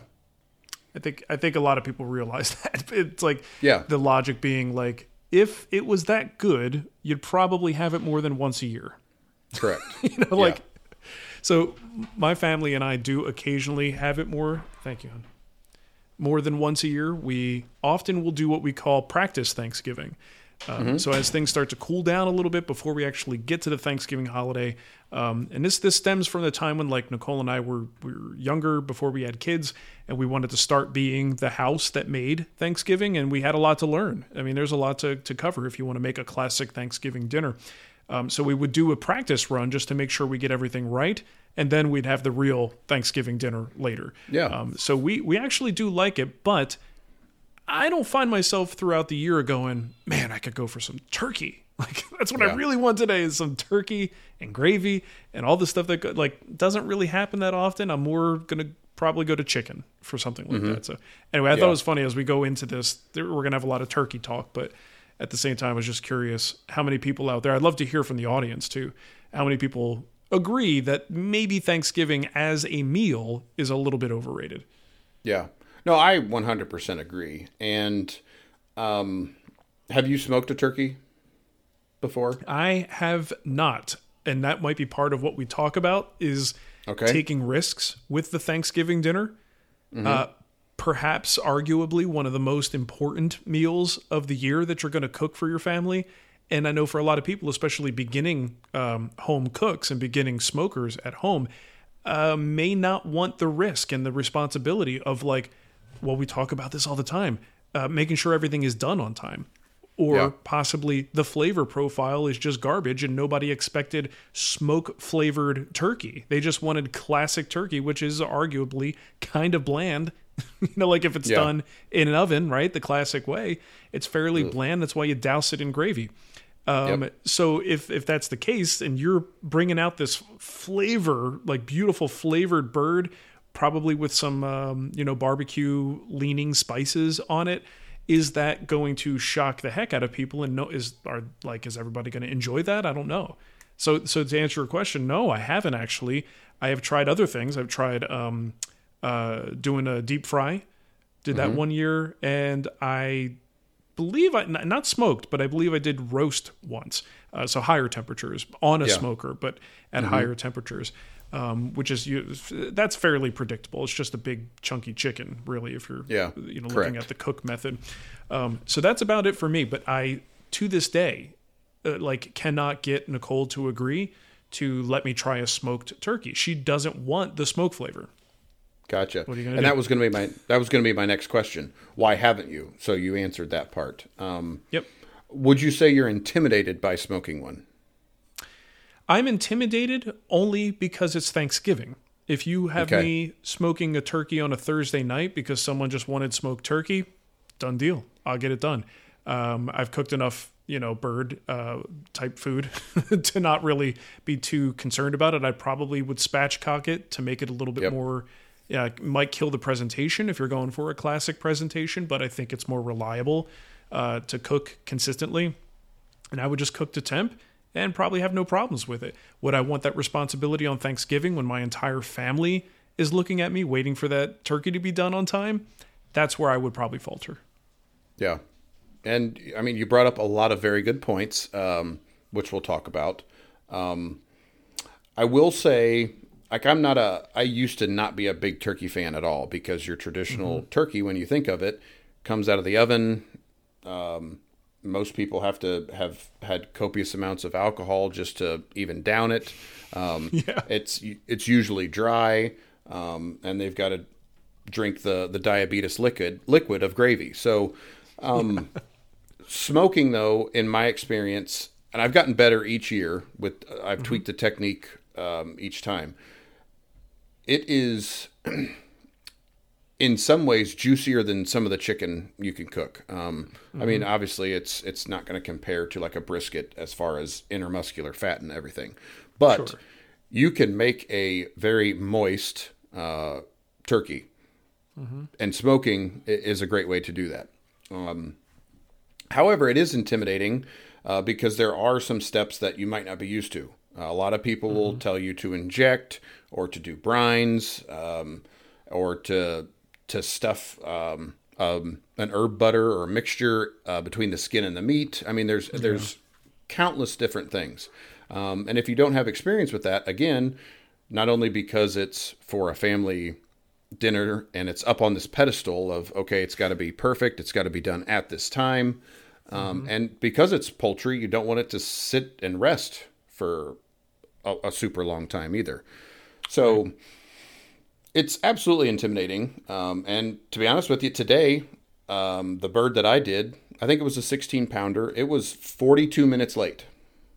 I think a lot of people realize that. It's like Yeah. the logic being like, if it was that good, you'd probably have it more than once a year. Correct. Like, so my family and I do occasionally have it more. Thank you, hon. More than once a year. We often will do what we call practice Thanksgiving. So as things start to cool down a little bit before we actually get to the Thanksgiving holiday, and this stems from the time when like Nicole and I were younger, before we had kids, and we wanted to start being the house that made Thanksgiving, and we had a lot to learn. I mean, there's a lot to cover if you want to make a classic Thanksgiving dinner. So we would do a practice run just to make sure we get everything right, and then we'd have the real Thanksgiving dinner later. Yeah. So we actually do like it, but I don't find myself throughout the year going, man, I could go for some turkey. Like, that's what I really want today, is some turkey and gravy and all the stuff that like doesn't really happen that often. I'm more going to probably go to chicken for something like that. So anyway, I thought it was funny as we go into this, we're going to have a lot of turkey talk, but at the same time, I was just curious how many people out there, I'd love to hear from the audience too, how many people agree that maybe Thanksgiving as a meal is a little bit overrated. Yeah. No, I 100% agree. And have you smoked a turkey before? I have not. And that might be part of what we talk about is taking risks with the Thanksgiving dinner. Perhaps arguably one of the most important meals of the year that you're going to cook for your family. And I know for a lot of people, especially beginning home cooks and beginning smokers at home, may not want the risk and the responsibility of like, well, we talk about this all the time, making sure everything is done on time. Or possibly the flavor profile is just garbage and nobody expected smoke-flavored turkey. They just wanted classic turkey, which is arguably kind of bland. Like if it's done in an oven, right, the classic way, it's fairly bland. That's why you douse it in gravy. So if that's the case and you're bringing out this flavor, like beautiful flavored bird, probably with some, barbecue leaning spices on it, is that going to shock the heck out of people? And is everybody going to enjoy that? I don't know. So to answer your question, no, I haven't actually. I have tried other things. I've tried doing a deep fry. Did that one year, and I believe not smoked, but I believe I did roast once. So higher temperatures on a smoker, but at higher temperatures. Which is that's fairly predictable. It's just a big chunky chicken, really, if you're looking at the cook method. So that's about it for me. But I, to this day, cannot get Nicole to agree to let me try a smoked turkey. She doesn't want the smoke flavor. Gotcha. What are you gonna do? That was going to be my next question. Why haven't you? So you answered that part. Yep. Would you say you're intimidated by smoking one? I'm intimidated only because it's Thanksgiving. If you have me smoking a turkey on a Thursday night because someone just wanted smoked turkey, done deal. I'll get it done. I've cooked enough, bird type food to not really be too concerned about it. I probably would spatchcock it to make it a little bit more. Yeah, it might kill the presentation if you're going for a classic presentation, but I think it's more reliable to cook consistently. And I would just cook to temp and probably have no problems with it. Would I want that responsibility on Thanksgiving when my entire family is looking at me waiting for that turkey to be done on time? That's where I would probably falter. Yeah. And I mean, you brought up a lot of very good points, which we'll talk about. I will say, I used to not be a big turkey fan at all because your traditional turkey, when you think of it, comes out of the oven. Most people have to have had copious amounts of alcohol just to even down it. It's usually dry, and they've got to drink the diabetes liquid of gravy. So smoking, though, in my experience, and I've gotten better each year I've tweaked the technique each time. It is in some ways juicier than some of the chicken you can cook. I mean, obviously it's not going to compare to like a brisket as far as intermuscular fat and everything, but you can make a very moist turkey and smoking is a great way to do that. However, it is intimidating because there are some steps that you might not be used to. A lot of people will tell you to inject or to do brines or to stuff an herb butter or mixture between the skin and the meat. I mean, there's countless different things. And if you don't have experience with that, again, not only because it's for a family dinner and it's up on this pedestal of, okay, it's got to be perfect, it's got to be done at this time. And because it's poultry, you don't want it to sit and rest for a super long time either. So it's absolutely intimidating. And to be honest with you, today, the bird that I did, I think it was a 16 pounder. It was 42 minutes late.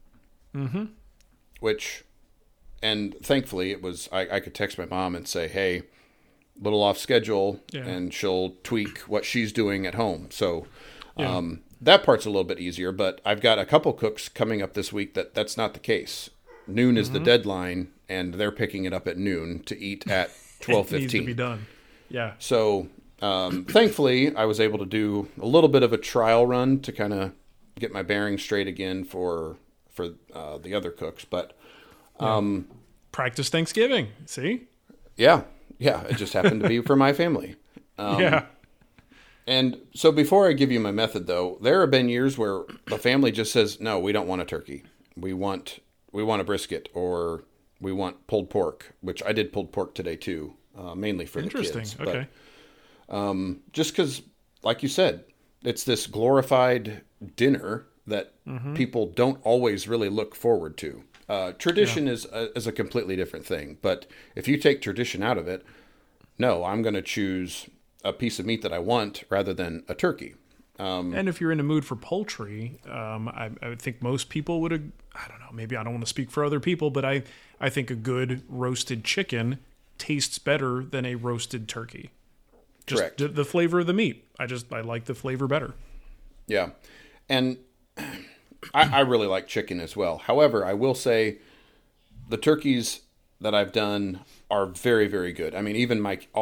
Which, and thankfully it was, I could text my mom and say, hey, little off schedule, and she'll tweak what she's doing at home. So, that part's a little bit easier, but I've got a couple cooks coming up this week that's not the case. Noon is the deadline, and they're picking it up at noon to eat at 12:15. It needs to be done. Yeah. So, thankfully, I was able to do a little bit of a trial run to kind of get my bearings straight again for the other cooks. But practice Thanksgiving. See? Yeah, it just happened to be for my family. And so before I give you my method, though, there have been years where the family just says, no, we don't want a turkey. We want a brisket, or we want pulled pork, which I did pulled pork today too, mainly for the kids. Interesting. Okay. But, just because, like you said, it's this glorified dinner that people don't always really look forward to. Tradition is a completely different thing. But if you take tradition out of it, no, I'm going to choose a piece of meat that I want rather than a turkey. And if you're in the mood for poultry, I think most people would, I don't know, maybe I don't want to speak for other people, but I think a good roasted chicken tastes better than a roasted turkey. Just Correct. The flavor of the meat. I like the flavor better. Yeah. And I really like chicken as well. However, I will say the turkeys that I've done are very, very good. I mean, even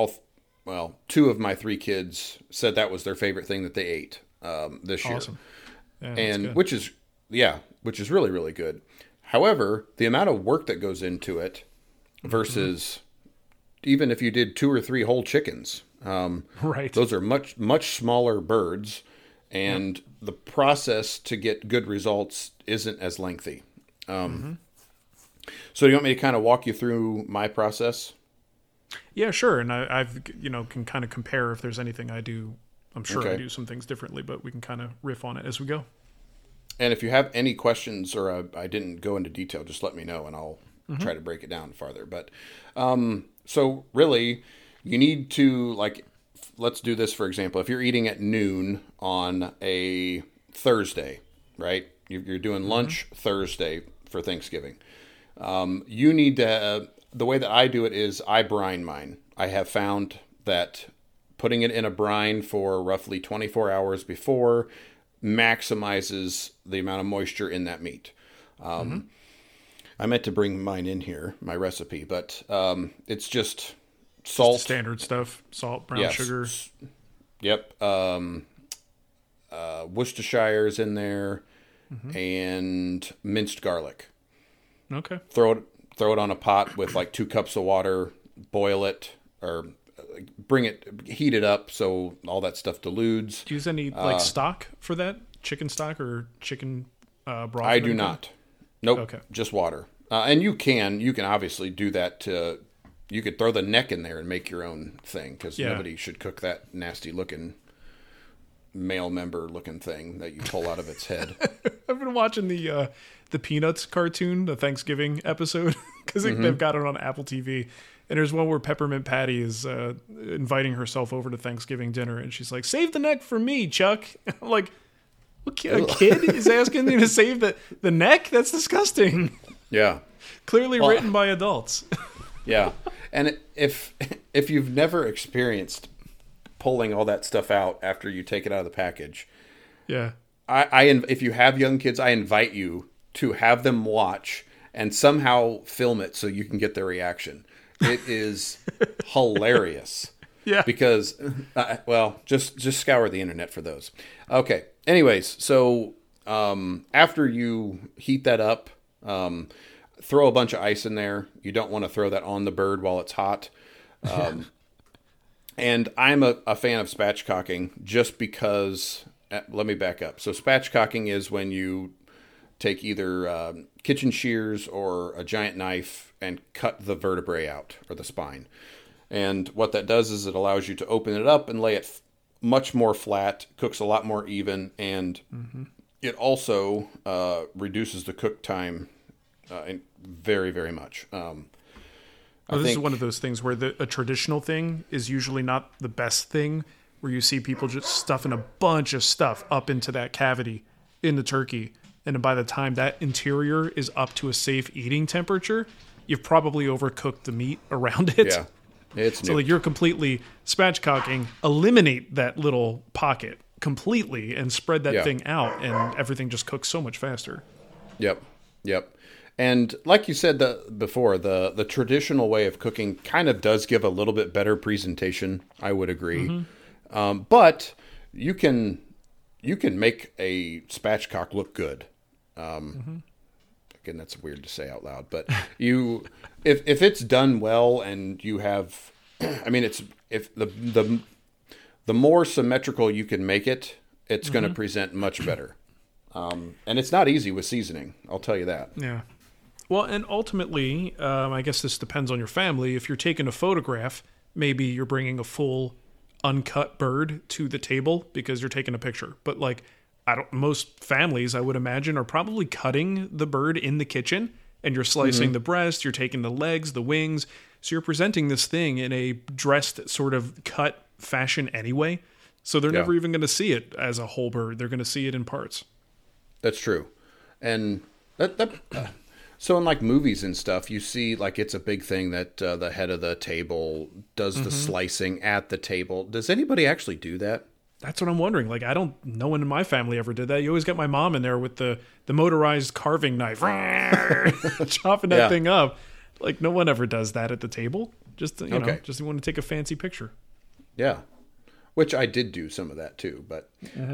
two of my three kids said that was their favorite thing that they ate this year. Awesome. Yeah, and which is really, really good. However, the amount of work that goes into it versus even if you did 2 or 3 whole chickens, right. Those are much, much smaller birds, and the process to get good results isn't as lengthy. So do you want me to kind of walk you through my process? Yeah, sure. And I've can kind of compare if there's anything I do. I'm sure I do some things differently, but we can kind of riff on it as we go. And if you have any questions or I didn't go into detail, just let me know and I'll try to break it down farther. But so really, you need to, let's do this, for example. If you're eating at noon on a Thursday, right? You're doing lunch Thursday for Thanksgiving. You need to, the way that I do it is I brine mine. I have found that putting it in a brine for roughly 24 hours before maximizes the amount of moisture in that meat. I meant to bring mine in here, my recipe, but it's just salt. Just standard stuff, salt, brown sugar. Yep. Worcestershire's in there and minced garlic. Okay. Throw it on a pot with 2 cups of water, boil it, or heat it up so all that stuff dilutes. Do you use any stock for that? Chicken stock or chicken broth? I do not. Nope. Okay. Just water. And you can obviously do that you could throw the neck in there and make your own thing, because nobody should cook that nasty looking male member looking thing that you pull out of its head. I've been watching the Peanuts cartoon, the Thanksgiving episode, because they've got it on Apple TV. And there's one where Peppermint Patty is inviting herself over to Thanksgiving dinner, and she's like, "Save the neck for me, Chuck." I'm like, a kid is asking me to save the neck? That's disgusting. Yeah. Clearly written by adults. Yeah. And if you've never experienced pulling all that stuff out after you take it out of the package, yeah, if you have young kids, I invite you to have them watch and somehow film it so you can get their reaction. It is hilarious. Yeah. Because, well, just scour the internet for those. Okay. Anyways, so after you heat that up, throw a bunch of ice in there. You don't want to throw that on the bird while it's hot. And I'm a fan of spatchcocking just because, let me back up. So spatchcocking is when you take either kitchen shears or a giant knife and cut the vertebrae out, or the spine. And what that does is it allows you to open it up and lay it much more flat, cooks a lot more even, and it also reduces the cook time very, very much. This is one of those things where a traditional thing is usually not the best thing, where you see people just stuffing a bunch of stuff up into that cavity in the turkey. And by the time that interior is up to a safe eating temperature, you've probably overcooked the meat around it. Yeah, it's so like you're completely spatchcocking, eliminate that little pocket completely and spread that thing out, and everything just cooks so much faster. Yep. And like you said before, the traditional way of cooking kind of does give a little bit better presentation. I would agree. But you can make a spatchcock look good. Again, that's weird to say out loud, but if it's done well and you have, I mean, if the more symmetrical you can make it, it's going to present much better. And it's not easy with seasoning. I'll tell you that. Yeah. Well, and ultimately, I guess this depends on your family. If you're taking a photograph, maybe you're bringing a full uncut bird to the table because you're taking a picture. But like, most families, I would imagine, are probably cutting the bird in the kitchen, and you're slicing the breast, you're taking the legs, the wings. So you're presenting this thing in a dressed sort of cut fashion anyway. So they're never even going to see it as a whole bird. They're going to see it in parts. That's true. And so in like movies and stuff, you see like it's a big thing that the head of the table does the slicing at the table. Does anybody actually do that? That's what I'm wondering. Like, no one in my family ever did that. You always got my mom in there with the motorized carving knife, chopping that thing up. Like, no one ever does that at the table. Just, you know, just want to take a fancy picture. Yeah. Which I did do some of that too, but,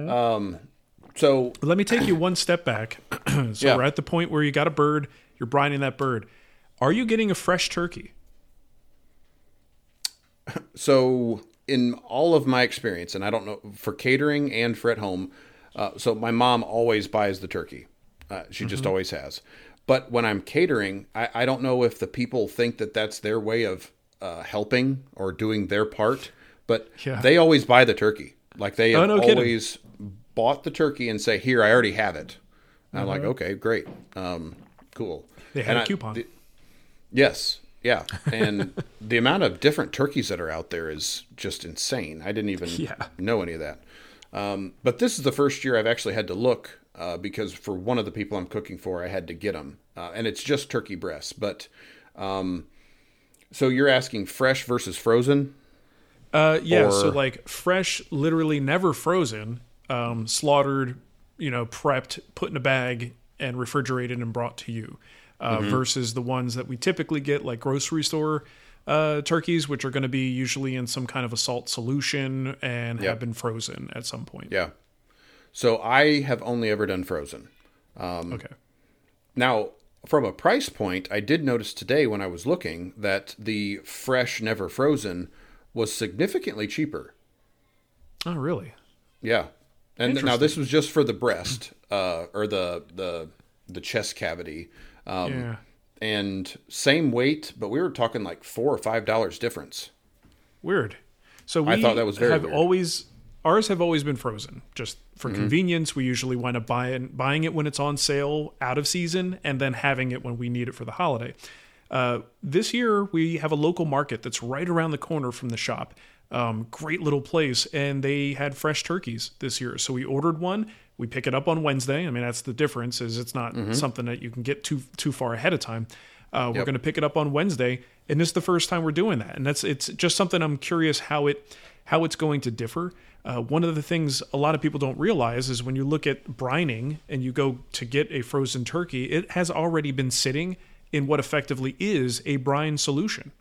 so let me take you one step back. So we're at the point where you got a bird, you're brining that bird. Are you getting a fresh turkey? So in all of my experience, and I don't know, for catering and for at home, so my mom always buys the turkey. She just always has. But when I'm catering, I don't know if the people think that that's their way of helping or doing their part, but they always buy the turkey. Like they have always bought the turkey and say, here, I already have it. And I'm like, okay, great. Cool. They had a coupon. Yes. Yeah. And the amount of different turkeys that are out there is just insane. I didn't even know any of that. But this is the first year I've actually had to look because for one of the people I'm cooking for, I had to get them. And it's just turkey breasts. But so you're asking fresh versus frozen? So like fresh, literally never frozen, slaughtered, prepped, put in a bag and refrigerated and brought to you. Versus the ones that we typically get, like grocery store turkeys, which are going to be usually in some kind of a salt solution and have been frozen at some point. Yeah. So I have only ever done frozen. Okay. Now, from a price point, I did notice today when I was looking that the fresh, never frozen was significantly cheaper. Oh, really? Yeah. And now this was just for the breast or the chest cavity. And same weight, but we were talking like $4 or $5 difference. Weird. So I thought that was very weird. Ours have always been frozen. Just for convenience, we usually wind up buying it when it's on sale out of season and then having it when we need it for the holiday. This year, we have a local market that's right around the corner from the shop. Great little place, and they had fresh turkeys this year. So we ordered one. We pick it up on Wednesday. I mean, that's the difference, is it's not something that you can get too far ahead of time. We're going to pick it up on Wednesday, and this is the first time we're doing that. And it's just something I'm curious how it's going to differ. One of the things a lot of people don't realize is when you look at brining and you go to get a frozen turkey, it has already been sitting in what effectively is a brine solution.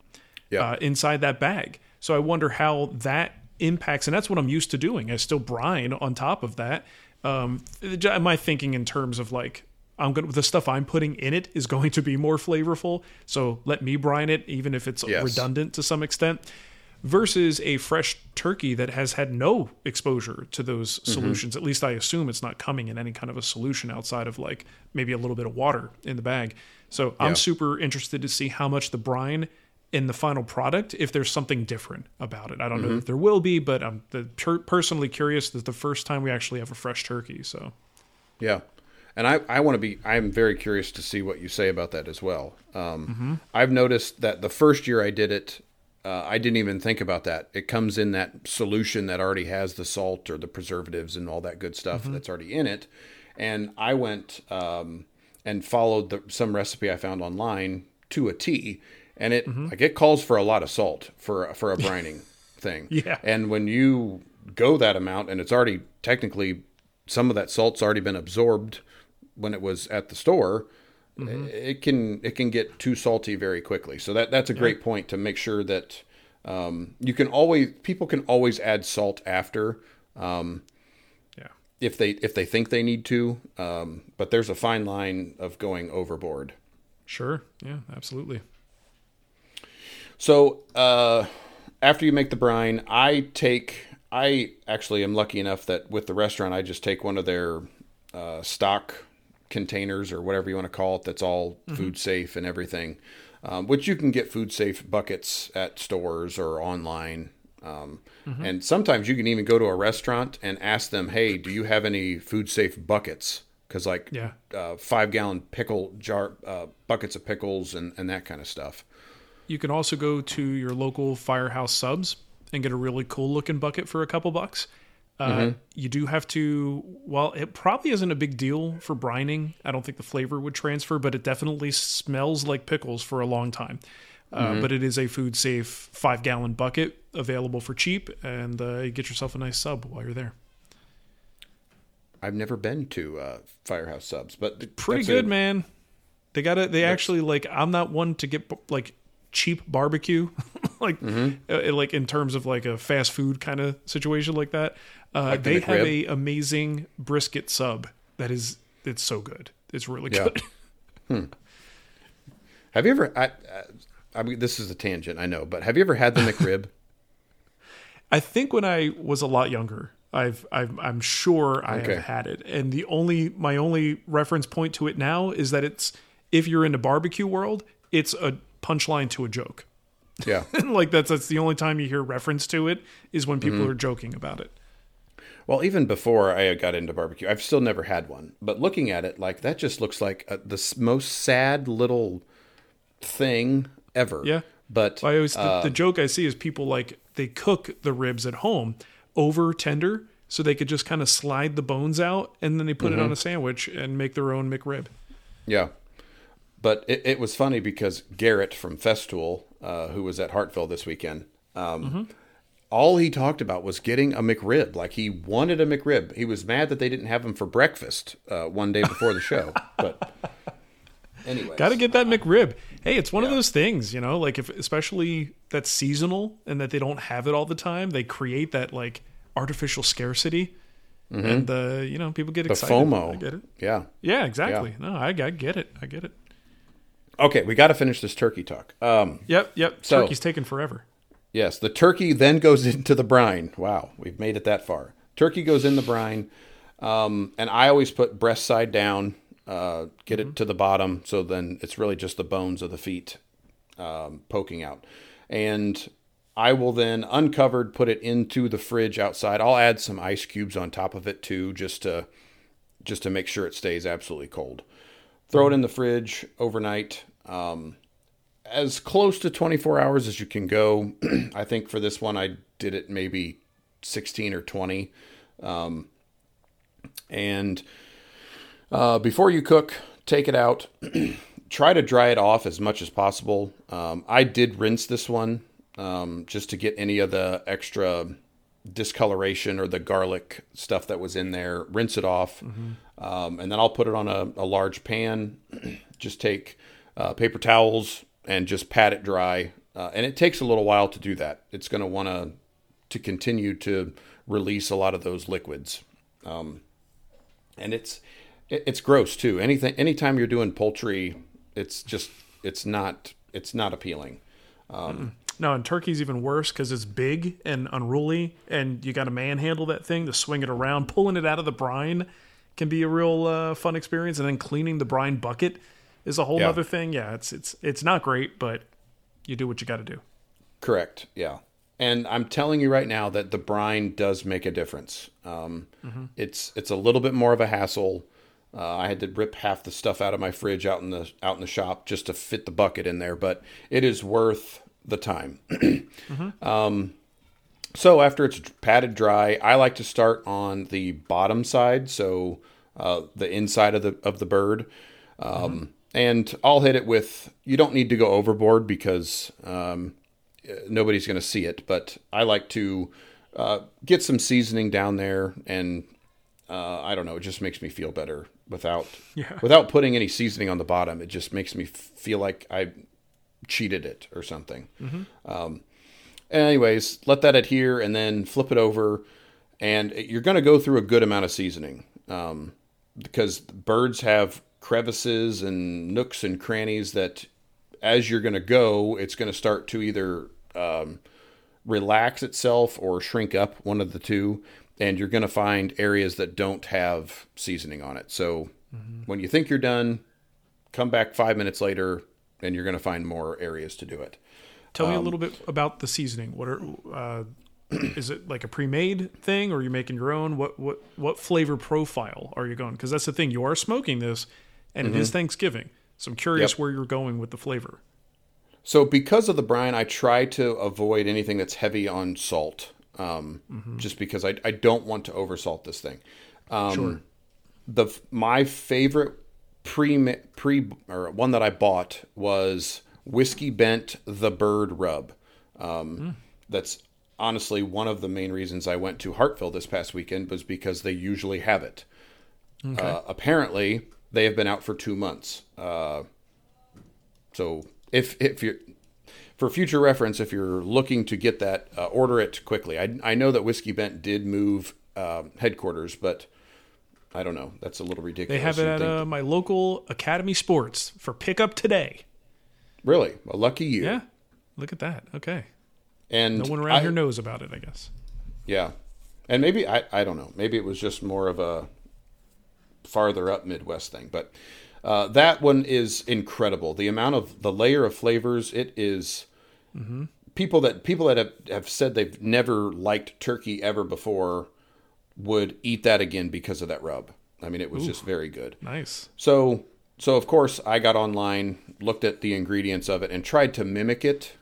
inside that bag. So I wonder how that impacts, and that's what I'm used to doing. I still brine on top of that. My thinking in terms of like, the stuff I'm putting in it is going to be more flavorful, so let me brine it, even if it's redundant to some extent, versus a fresh turkey that has had no exposure to those solutions. At least I assume it's not coming in any kind of a solution outside of like maybe a little bit of water in the bag. So I'm super interested to see how much the brine in the final product, if there's something different about it. I don't know if there will be, but I'm personally curious. This is the first time we actually have a fresh turkey. So, yeah. And I'm very curious to see what you say about that as well. I've noticed that the first year I did it, I didn't even think about that. It comes in that solution that already has the salt or the preservatives and all that good stuff that's already in it. And I went and followed some recipe I found online to a T. And it calls for a lot of salt for a brining thing. Yeah. And when you go that amount, and it's already technically, some of that salt's already been absorbed when it was at the store, it can get too salty very quickly. So that's a great point to make sure that people can always add salt after, if they think they need to. But there's a fine line of going overboard. Sure. Yeah, absolutely. So after you make the brine, I actually am lucky enough that with the restaurant, I just take one of their stock containers or whatever you want to call it, that's all food safe and everything, which you can get food safe buckets at stores or online. And sometimes you can even go to a restaurant and ask them, hey, do you have any food safe buckets? Because 5-gallon pickle jar buckets of pickles and that kind of stuff. You can also go to your local Firehouse Subs and get a really cool looking bucket for a couple bucks. You do have to, well, it probably isn't a big deal for brining. I don't think the flavor would transfer, but it definitely smells like pickles for a long time. But it is a food safe 5-gallon bucket available for cheap, and you get yourself a nice sub while you're there. I've never been to Firehouse Subs, but pretty good, man. They actually, like, I'm not one to get like cheap barbecue, like in terms of like a fast food kind of situation like that. Like they have a amazing brisket sub it's so good. It's really good. Have you ever? I mean, this is a tangent, I know, but have you ever had the McRib? I think when I was a lot younger, I'm sure I have had it, and my only reference point to it now is that if you're in the barbecue world, it's a punchline to a joke. Yeah. Like that's the only time you hear reference to it is when people are joking about it. Well, even before I got into barbecue, I've still never had one. But looking at it, like, that just looks like the most sad little thing ever. Yeah. But the joke I see is people, like, they cook the ribs at home over tender so they could just kind of slide the bones out, and then they put it on a sandwich and make their own McRib. Yeah. But it was funny because Garrett from Festool, who was at Hartville this weekend, all he talked about was getting a McRib. Like, he wanted a McRib. He was mad that they didn't have him for breakfast one day before the show. But anyways. Got to get that McRib. Hey, it's one of those things, like especially that's seasonal and that they don't have it all the time, they create that, like, artificial scarcity. And, people get excited. The FOMO. I get it. Yeah. Yeah, exactly. Yeah. No, I get it. Okay, we got to finish this turkey talk. Yep. So, turkey's taking forever. Yes, the turkey then goes into the brine. Wow, we've made it that far. Turkey goes in the brine, and I always put breast side down, get it to the bottom, so then it's really just the bones of the feet poking out. And I will then, uncovered, put it into the fridge outside. I'll add some ice cubes on top of it too, just to make sure it stays absolutely cold. Throw it in the fridge overnight. As close to 24 hours as you can go. I think for this one, I did it maybe 16 or 20. And before you cook, take it out. Try to dry it off as much as possible. I did rinse this one just to get any of the extra discoloration or the garlic stuff that was in there. Rinse it off. And then I'll put it on a large pan. Just take paper towels and just pat it dry and it takes a little while to do that. It's going to want to continue to release a lot of those liquids, and it's gross too. Anytime you're doing poultry, it's not appealing. No, and turkey's even worse because it's big and unruly, and you got to manhandle that thing to swing it around. Pulling it out of the brine can be a real fun experience, and then cleaning the brine bucket is a whole other thing. Yeah, it's not great, but you do what you got to do. Correct. Yeah. And I'm telling you right now that the brine does make a difference. It's a little bit more of a hassle. I had to rip half the stuff out of my fridge out in the shop just to fit the bucket in there, but it is worth the time. So after it's patted dry, I like to start on the bottom side, so the inside of the bird, and I'll hit it with. You don't need to go overboard because nobody's going to see it, but I like to get some seasoning down there, and I don't know, it just makes me feel better without putting any seasoning on the bottom. It just makes me feel like I cheated it or something. Anyways, let that adhere and then flip it over, and you're going to go through a good amount of seasoning because birds have crevices and nooks and crannies that as you're going to go, it's going to start to either relax itself or shrink up, one of the two, and you're going to find areas that don't have seasoning on it. So when you think you're done, come back 5 minutes later, and you're going to find more areas to do it. Tell me a little bit about the seasoning. What are is it like a pre-made thing, or are you making your own? What flavor profile are you going? Because that's the thing. You are smoking this, and it is Thanksgiving. So I'm curious where you're going with the flavor. So because of the brine, I try to avoid anything that's heavy on salt, just because I don't want to oversalt this thing. Sure. My favorite one that I bought was Whiskey Bent the Bird Rub. That's honestly one of the main reasons I went to Hartville this past weekend, was because they usually have it. Okay. Apparently, they have been out for 2 months. So if you're, for future reference, if you're looking to get that, order it quickly. I know that Whiskey Bent did move headquarters, but I don't know. That's a little ridiculous. They have it at my local Academy Sports for pickup today. Really? Well, lucky you. Yeah. Look at that. Okay. And no one around here knows about it, I guess. Yeah. And maybe, I don't know. Maybe it was just more of a farther up Midwest thing. But that one is incredible. The layer of flavors, it is... People that have said they've never liked turkey ever before would eat that again because of that rub. I mean, it was just very good. Nice. So of course I got online, looked at the ingredients of it, and tried to mimic it.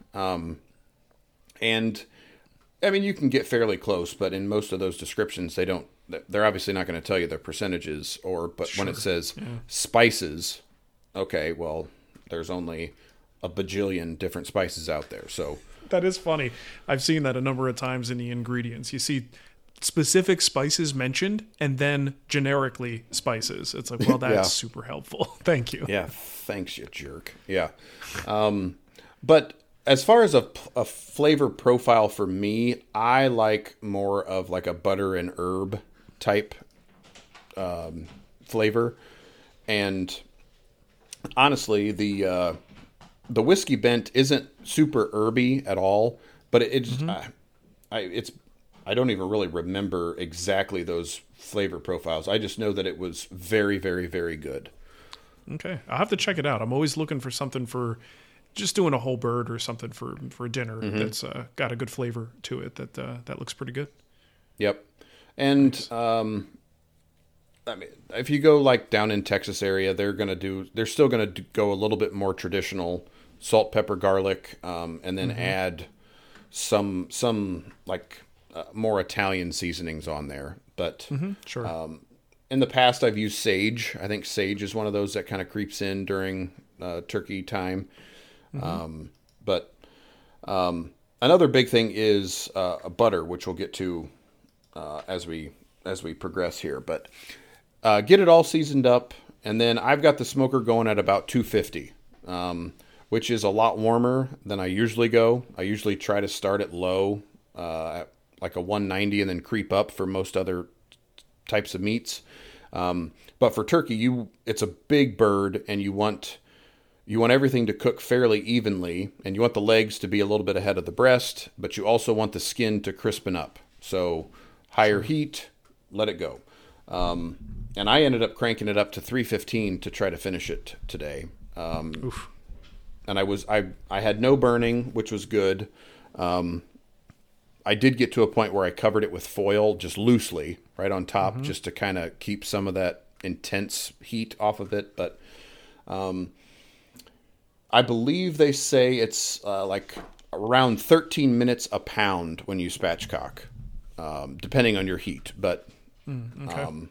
And I mean, you can get fairly close, but in most of those descriptions, they're obviously not going to tell you their percentages, but when it says spices, okay, well, there's only a bajillion different spices out there. So that is funny. I've seen that a number of times in the ingredients. You see specific spices mentioned and then generically spices. It's like, well, that's super helpful. Thank you. Yeah. Thanks, you jerk. Yeah. But as far as a flavor profile for me, I like more of like a butter and herb type flavor. And honestly, the Whiskey Bent isn't super herby at all, but I don't even really remember exactly those flavor profiles. I just know that it was very, very, very good. Okay. I'll have to check it out. I'm always looking for something for just doing a whole bird or something for dinner that's got a good flavor to it that looks pretty good. Yep. And I mean, if you go like down in Texas area, they're still going to go a little bit more traditional, salt, pepper, garlic, and then add some like more Italian seasonings on there. But sure. In the past, I've used sage. I think sage is one of those that kind of creeps in during turkey time. But another big thing is butter, which we'll get to as we progress here. But get it all seasoned up, and then I've got the smoker going at about 250. which is a lot warmer than I usually go. I usually try to start at low, at like a 190, and then creep up for most other types of meats. But for turkey, it's a big bird, and you want everything to cook fairly evenly, and you want the legs to be a little bit ahead of the breast, but you also want the skin to crispen up. So higher heat, let it go. And I ended up cranking it up to 315 to try to finish it today. Oof. And I had no burning, which was good. I did get to a point where I covered it with foil just loosely right on top, just to kind of keep some of that intense heat off of it. But I believe they say it's like around 13 minutes a pound when you spatchcock, depending on your heat. But Okay.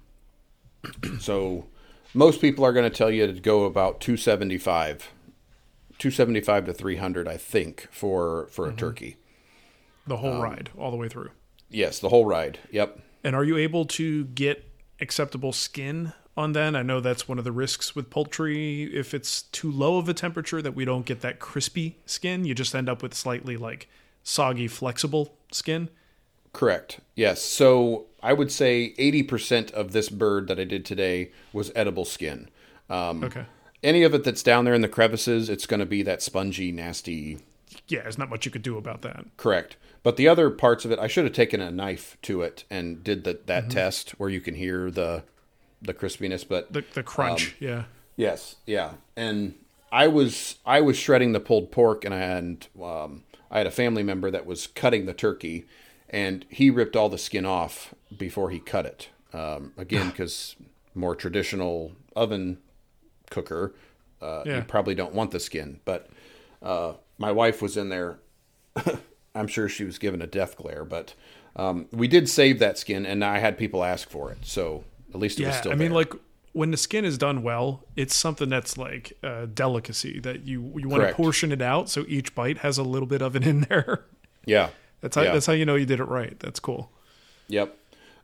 so most people are going to tell you to go about 275 to 300, I think, for a turkey. The whole ride, all the way through. Yes, the whole ride. Yep. And are you able to get acceptable skin on that? I know that's one of the risks with poultry. If it's too low of a temperature that we don't get that crispy skin, you just end up with slightly like soggy, flexible skin. Correct. Yes. So I would say 80% of this bird that I did today was edible skin. Okay. Any of it that's down there in the crevices, it's going to be that spongy, nasty. Yeah, there's not much you could do about that. Correct. But the other parts of it, I should have taken a knife to it and did that test where you can hear the crispiness. But The crunch, yeah. yes, yeah. And I was shredding the pulled pork, and I had a family member that was cutting the turkey, and he ripped all the skin off before he cut it. Again, because more traditional oven cooker, you probably don't want the skin. But my wife was in there. I'm sure she was given a death glare, but we did save that skin, and I had people ask for it. So at least it was still there. I mean, like when the skin is done well, it's something that's like a delicacy that you want to portion it out so each bite has a little bit of it in there. Yeah. That's how you know you did it right. That's cool. Yep.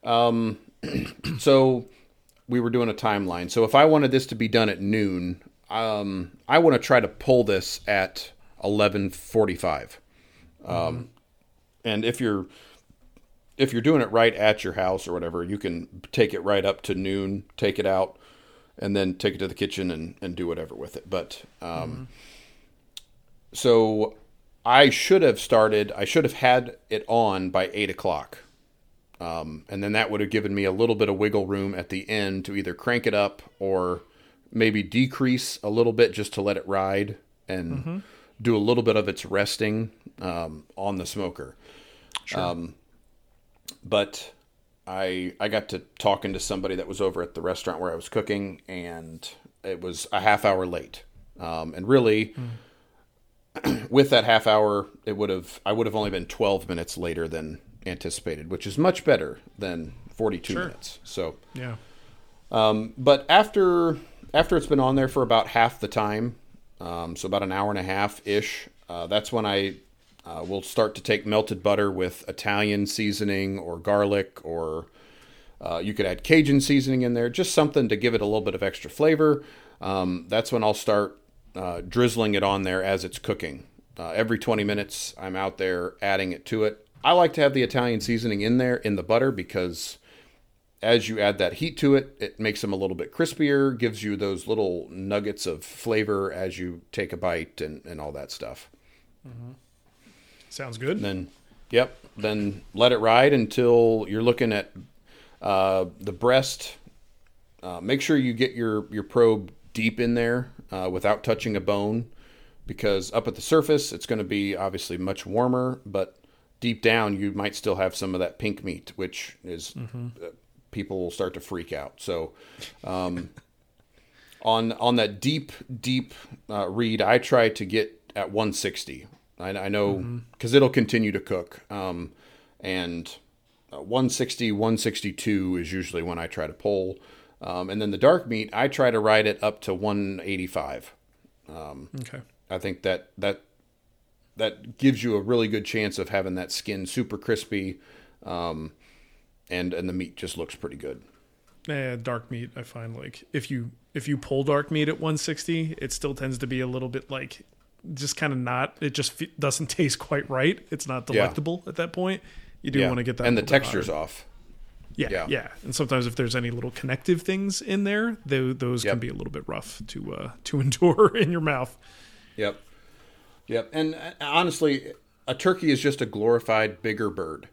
So we were doing a timeline. So if I wanted this to be done at noon, I want to try to pull this at 11:45. And if you're doing it right at your house or whatever, you can take it right up to noon, take it out, and then take it to the kitchen and do whatever with it. But so I should have had it on by 8:00. And then that would have given me a little bit of wiggle room at the end to either crank it up or maybe decrease a little bit just to let it ride and do a little bit of its resting on the smoker. Sure. But I got to talking to somebody that was over at the restaurant where I was cooking, and it was a half hour late. And really, with that half hour, I would have only been 12 minutes later than anticipated, which is much better than 42 minutes. So yeah. But after it's been on there for about half the time, so about an hour and a half ish, that's when I will start to take melted butter with Italian seasoning or garlic, or you could add Cajun seasoning in there, just something to give it a little bit of extra flavor. That's when I'll start drizzling it on there as it's cooking. Every 20 minutes, I'm out there adding it to it. I like to have the Italian seasoning in there in the butter because as you add that heat to it, it makes them a little bit crispier, gives you those little nuggets of flavor as you take a bite and all that stuff. Sounds good. Then let it ride until you're looking at the breast. Make sure you get your probe deep in there without touching a bone, because up at the surface, it's going to be obviously much warmer, but deep down, you might still have some of that pink meat, which is people will start to freak out. So on that deep read, I try to get at 160. I know because it'll continue to cook. And 160, 162 is usually when I try to pull. And then the dark meat, I try to ride it up to 185. Okay. I think that gives you a really good chance of having that skin super crispy, and the meat just looks pretty good. Dark meat, I find like if you pull dark meat at 160, it still tends to be a little bit like just kind of not. It just doesn't taste quite right. It's not delectable at that point. You do want to get that, and the texture's off. Yeah. And sometimes if there's any little connective things in there, those can be a little bit rough to endure in your mouth. Yep. And honestly, a turkey is just a glorified bigger bird.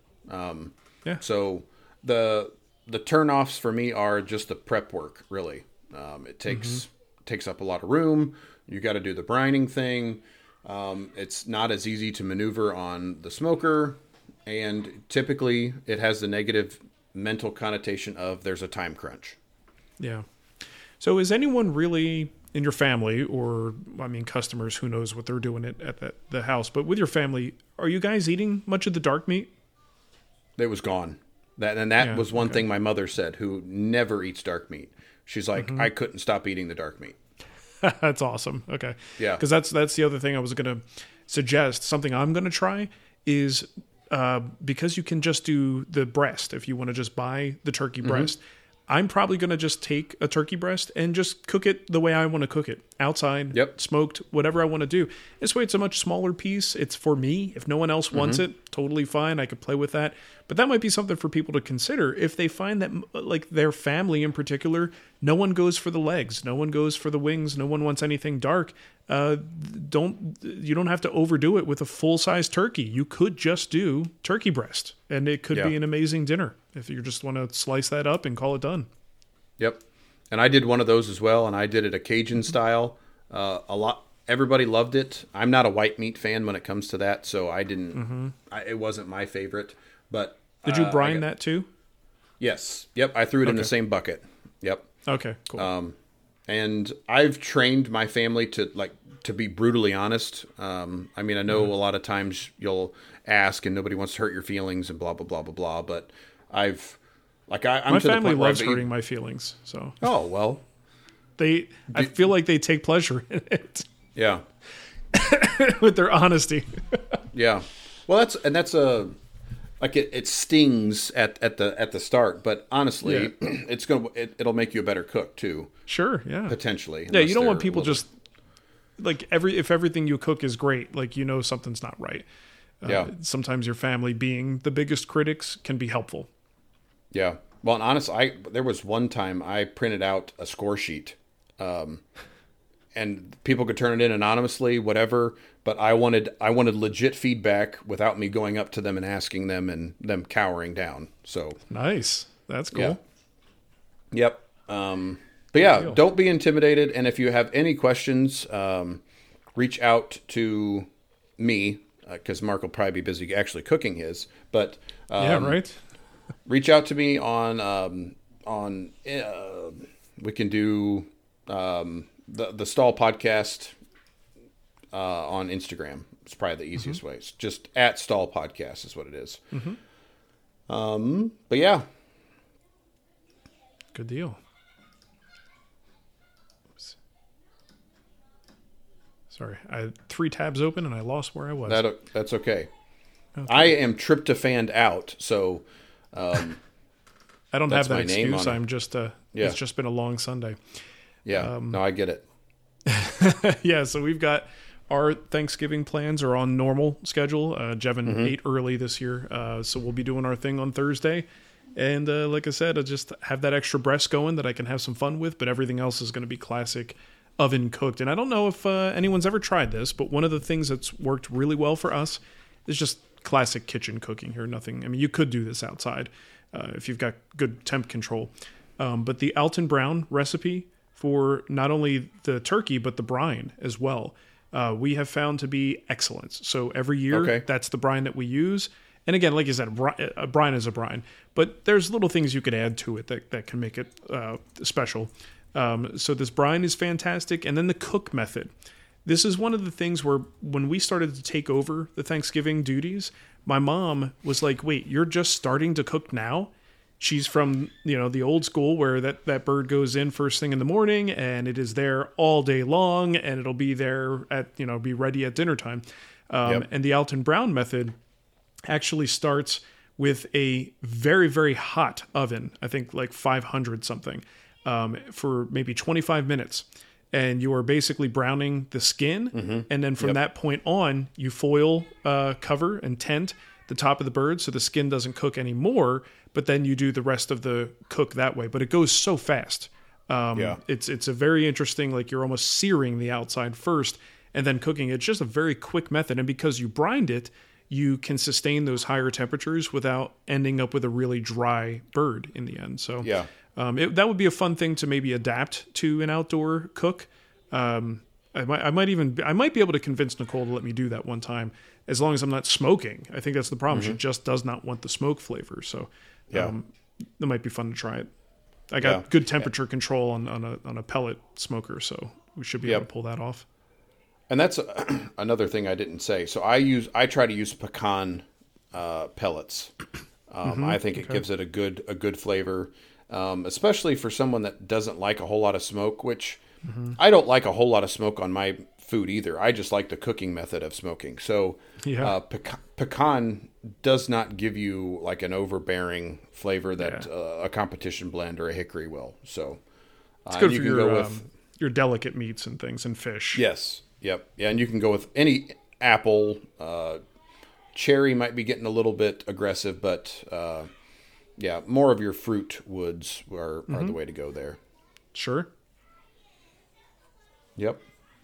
So the turnoffs for me are just the prep work. Really, it takes up a lot of room. You got to do the brining thing. It's not as easy to maneuver on the smoker, and typically it has the negative mental connotation of there's a time crunch. Yeah. So is anyone really in your family, or I mean customers, who knows what they're doing at the house, but with your family, are you guys eating much of the dark meat? It was gone. That was one thing my mother said, who never eats dark meat. She's like, I couldn't stop eating the dark meat. That's awesome. Okay. Yeah. Because that's the other thing I was going to suggest. Something I'm going to try is because you can just do the breast if you want to just buy the turkey breast. I'm probably going to just take a turkey breast and just cook it the way I want to cook it. Outside, smoked, whatever I want to do. This way it's a much smaller piece. It's for me. If no one else wants it, totally fine. I could play with that. But that might be something for people to consider if they find that, like their family in particular, no one goes for the legs. No one goes for the wings. No one wants anything dark. You don't have to overdo it with a full-size turkey. You could just do turkey breast, and it could be an amazing dinner if you just want to slice that up and call it done. Yep. And I did one of those as well, and I did it a Cajun style. Everybody loved it. I'm not a white meat fan when it comes to that, so I didn't. It wasn't my favorite. But did you brine that too? Yes. Yep. I threw it in the same bucket. Yep. Okay. Cool. And I've trained my family to be brutally honest. I mean, I know a lot of times you'll ask and nobody wants to hurt your feelings and blah blah blah blah blah. But I'm my family loves hurting my feelings. So well, I feel like they take pleasure in it. Yeah, with their honesty. Yeah, well, that's it stings at the start, but honestly, it'll make you a better cook too. Sure, yeah, potentially. Yeah, you don't want people just like if everything you cook is great, like something's not right. Sometimes your family being the biggest critics can be helpful. Yeah. Well, and honestly, there was one time I printed out a score sheet, and people could turn it in anonymously, whatever. But I wanted legit feedback without me going up to them and asking them and them cowering down. So nice. That's cool. Yeah. Yep. But yeah, don't be intimidated. And if you have any questions, reach out to me because Mark will probably be busy actually cooking his. But right. Reach out to me on we can do the Stall Podcast on Instagram. It's probably the easiest way. It's just at Stall Podcast is what it is. But yeah, good deal. Oops. Sorry, I had 3 tabs open and I lost where I was. That's okay. I am tryptophaned out, so. I don't have that excuse. I'm just it's just been a long Sunday. Yeah, no, I get it. Yeah, so we've got our Thanksgiving plans are on normal schedule. Jevin ate early this year, so we'll be doing our thing on Thursday. And like I said, I just have that extra breast going that I can have some fun with, but everything else is going to be classic oven cooked. And I don't know if anyone's ever tried this, but one of the things that's worked really well for us is just classic kitchen cooking here. Nothing. I mean, you could do this outside if you've got good temp control. But the Alton Brown recipe for not only the turkey, but the brine as well, we have found to be excellent. So every year, that's the brine that we use. And again, like you said, a brine is a brine. But there's little things you could add to it that can make it special. So this brine is fantastic. And then the cook method. This is one of the things where when we started to take over the Thanksgiving duties, my mom was like, wait, you're just starting to cook now? She's from, the old school where that bird goes in first thing in the morning and it is there all day long and it'll be there be ready at dinner time. And the Alton Brown method actually starts with a very, very hot oven, I think like 500 something, for maybe 25 minutes. And you are basically browning the skin. And then from that point on, you foil cover and tent the top of the bird so the skin doesn't cook anymore. But then you do the rest of the cook that way. But it goes so fast. It's a very interesting, like you're almost searing the outside first and then cooking. It's just a very quick method. And because you brined it, you can sustain those higher temperatures without ending up with a really dry bird in the end. So that would be a fun thing to maybe adapt to an outdoor cook. I might be able to convince Nicole to let me do that one time, as long as I'm not smoking. I think that's the problem. She just does not want the smoke flavor. So that might be fun to try it. I got good temperature control on a pellet smoker, so we should be able to pull that off. And that's another thing I didn't say. So I try to use pecan pellets. I think it gives it a good flavor, especially for someone that doesn't like a whole lot of smoke. Which I don't like a whole lot of smoke on my food either. I just like the cooking method of smoking. So pecan does not give you like an overbearing flavor that a competition blend or a hickory will. So it's good for your delicate meats and things and fish. Yes. Yep. Yeah, and you can go with any apple. Cherry might be getting a little bit aggressive, but more of your fruit woods are the way to go there. Sure. Yep.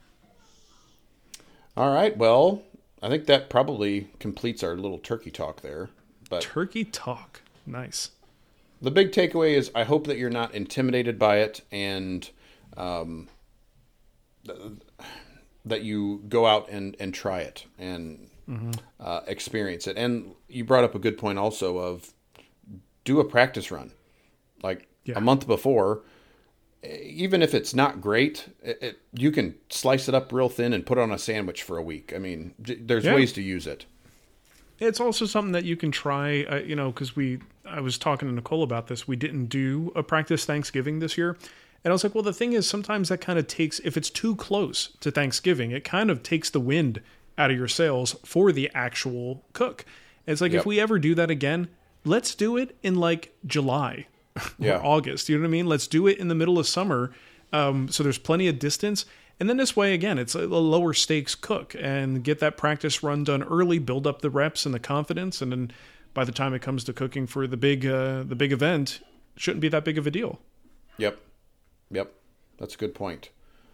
All right. Well, I think that probably completes our little turkey talk there. But turkey talk. Nice. The big takeaway is I hope that you're not intimidated by it and that you go out and try it and experience it. And you brought up a good point also of do a practice run. Like a month before, even if it's not great, you can slice it up real thin and put it on a sandwich for a week. I mean, there's ways to use it. It's also something that you can try, because I was talking to Nicole about this. We didn't do a practice Thanksgiving this year. And I was like, well, the thing is, sometimes that kind of takes, if it's too close to Thanksgiving, it kind of takes the wind out of your sails for the actual cook. And it's like, if we ever do that again, let's do it in like July or August. You know what I mean? Let's do it in the middle of summer. So there's plenty of distance. And then this way, again, it's a lower stakes cook and get that practice run done early, build up the reps and the confidence. And then by the time it comes to cooking for the big event, it shouldn't be that big of a deal. Yep. That's a good point.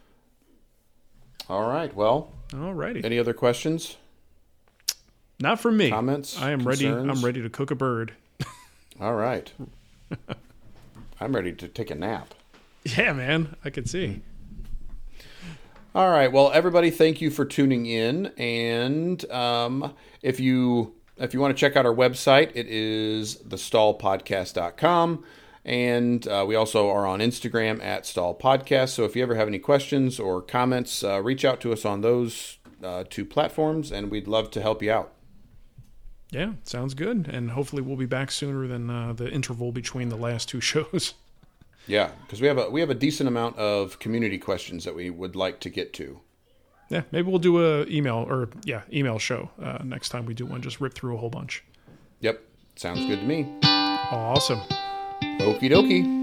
All right. Well, alrighty. Any other questions? Not from me. Comments? I am concerns? ready. I'm ready to cook a bird. All right. I'm ready to take a nap. Yeah, man. I could see. All right. Well, everybody, thank you for tuning in. And if you want to check out our website, it is thestallpodcast.com. And we also are on Instagram at Stall Podcast. So if you ever have any questions or comments, reach out to us on those two platforms, and we'd love to help you out. Yeah, sounds good. And hopefully we'll be back sooner than the interval between the last two shows. Yeah, because we have a decent amount of community questions that we would like to get to. Yeah, maybe we'll do a email show next time we do one. Just rip through a whole bunch. Yep, sounds good to me. Awesome. Okie dokie.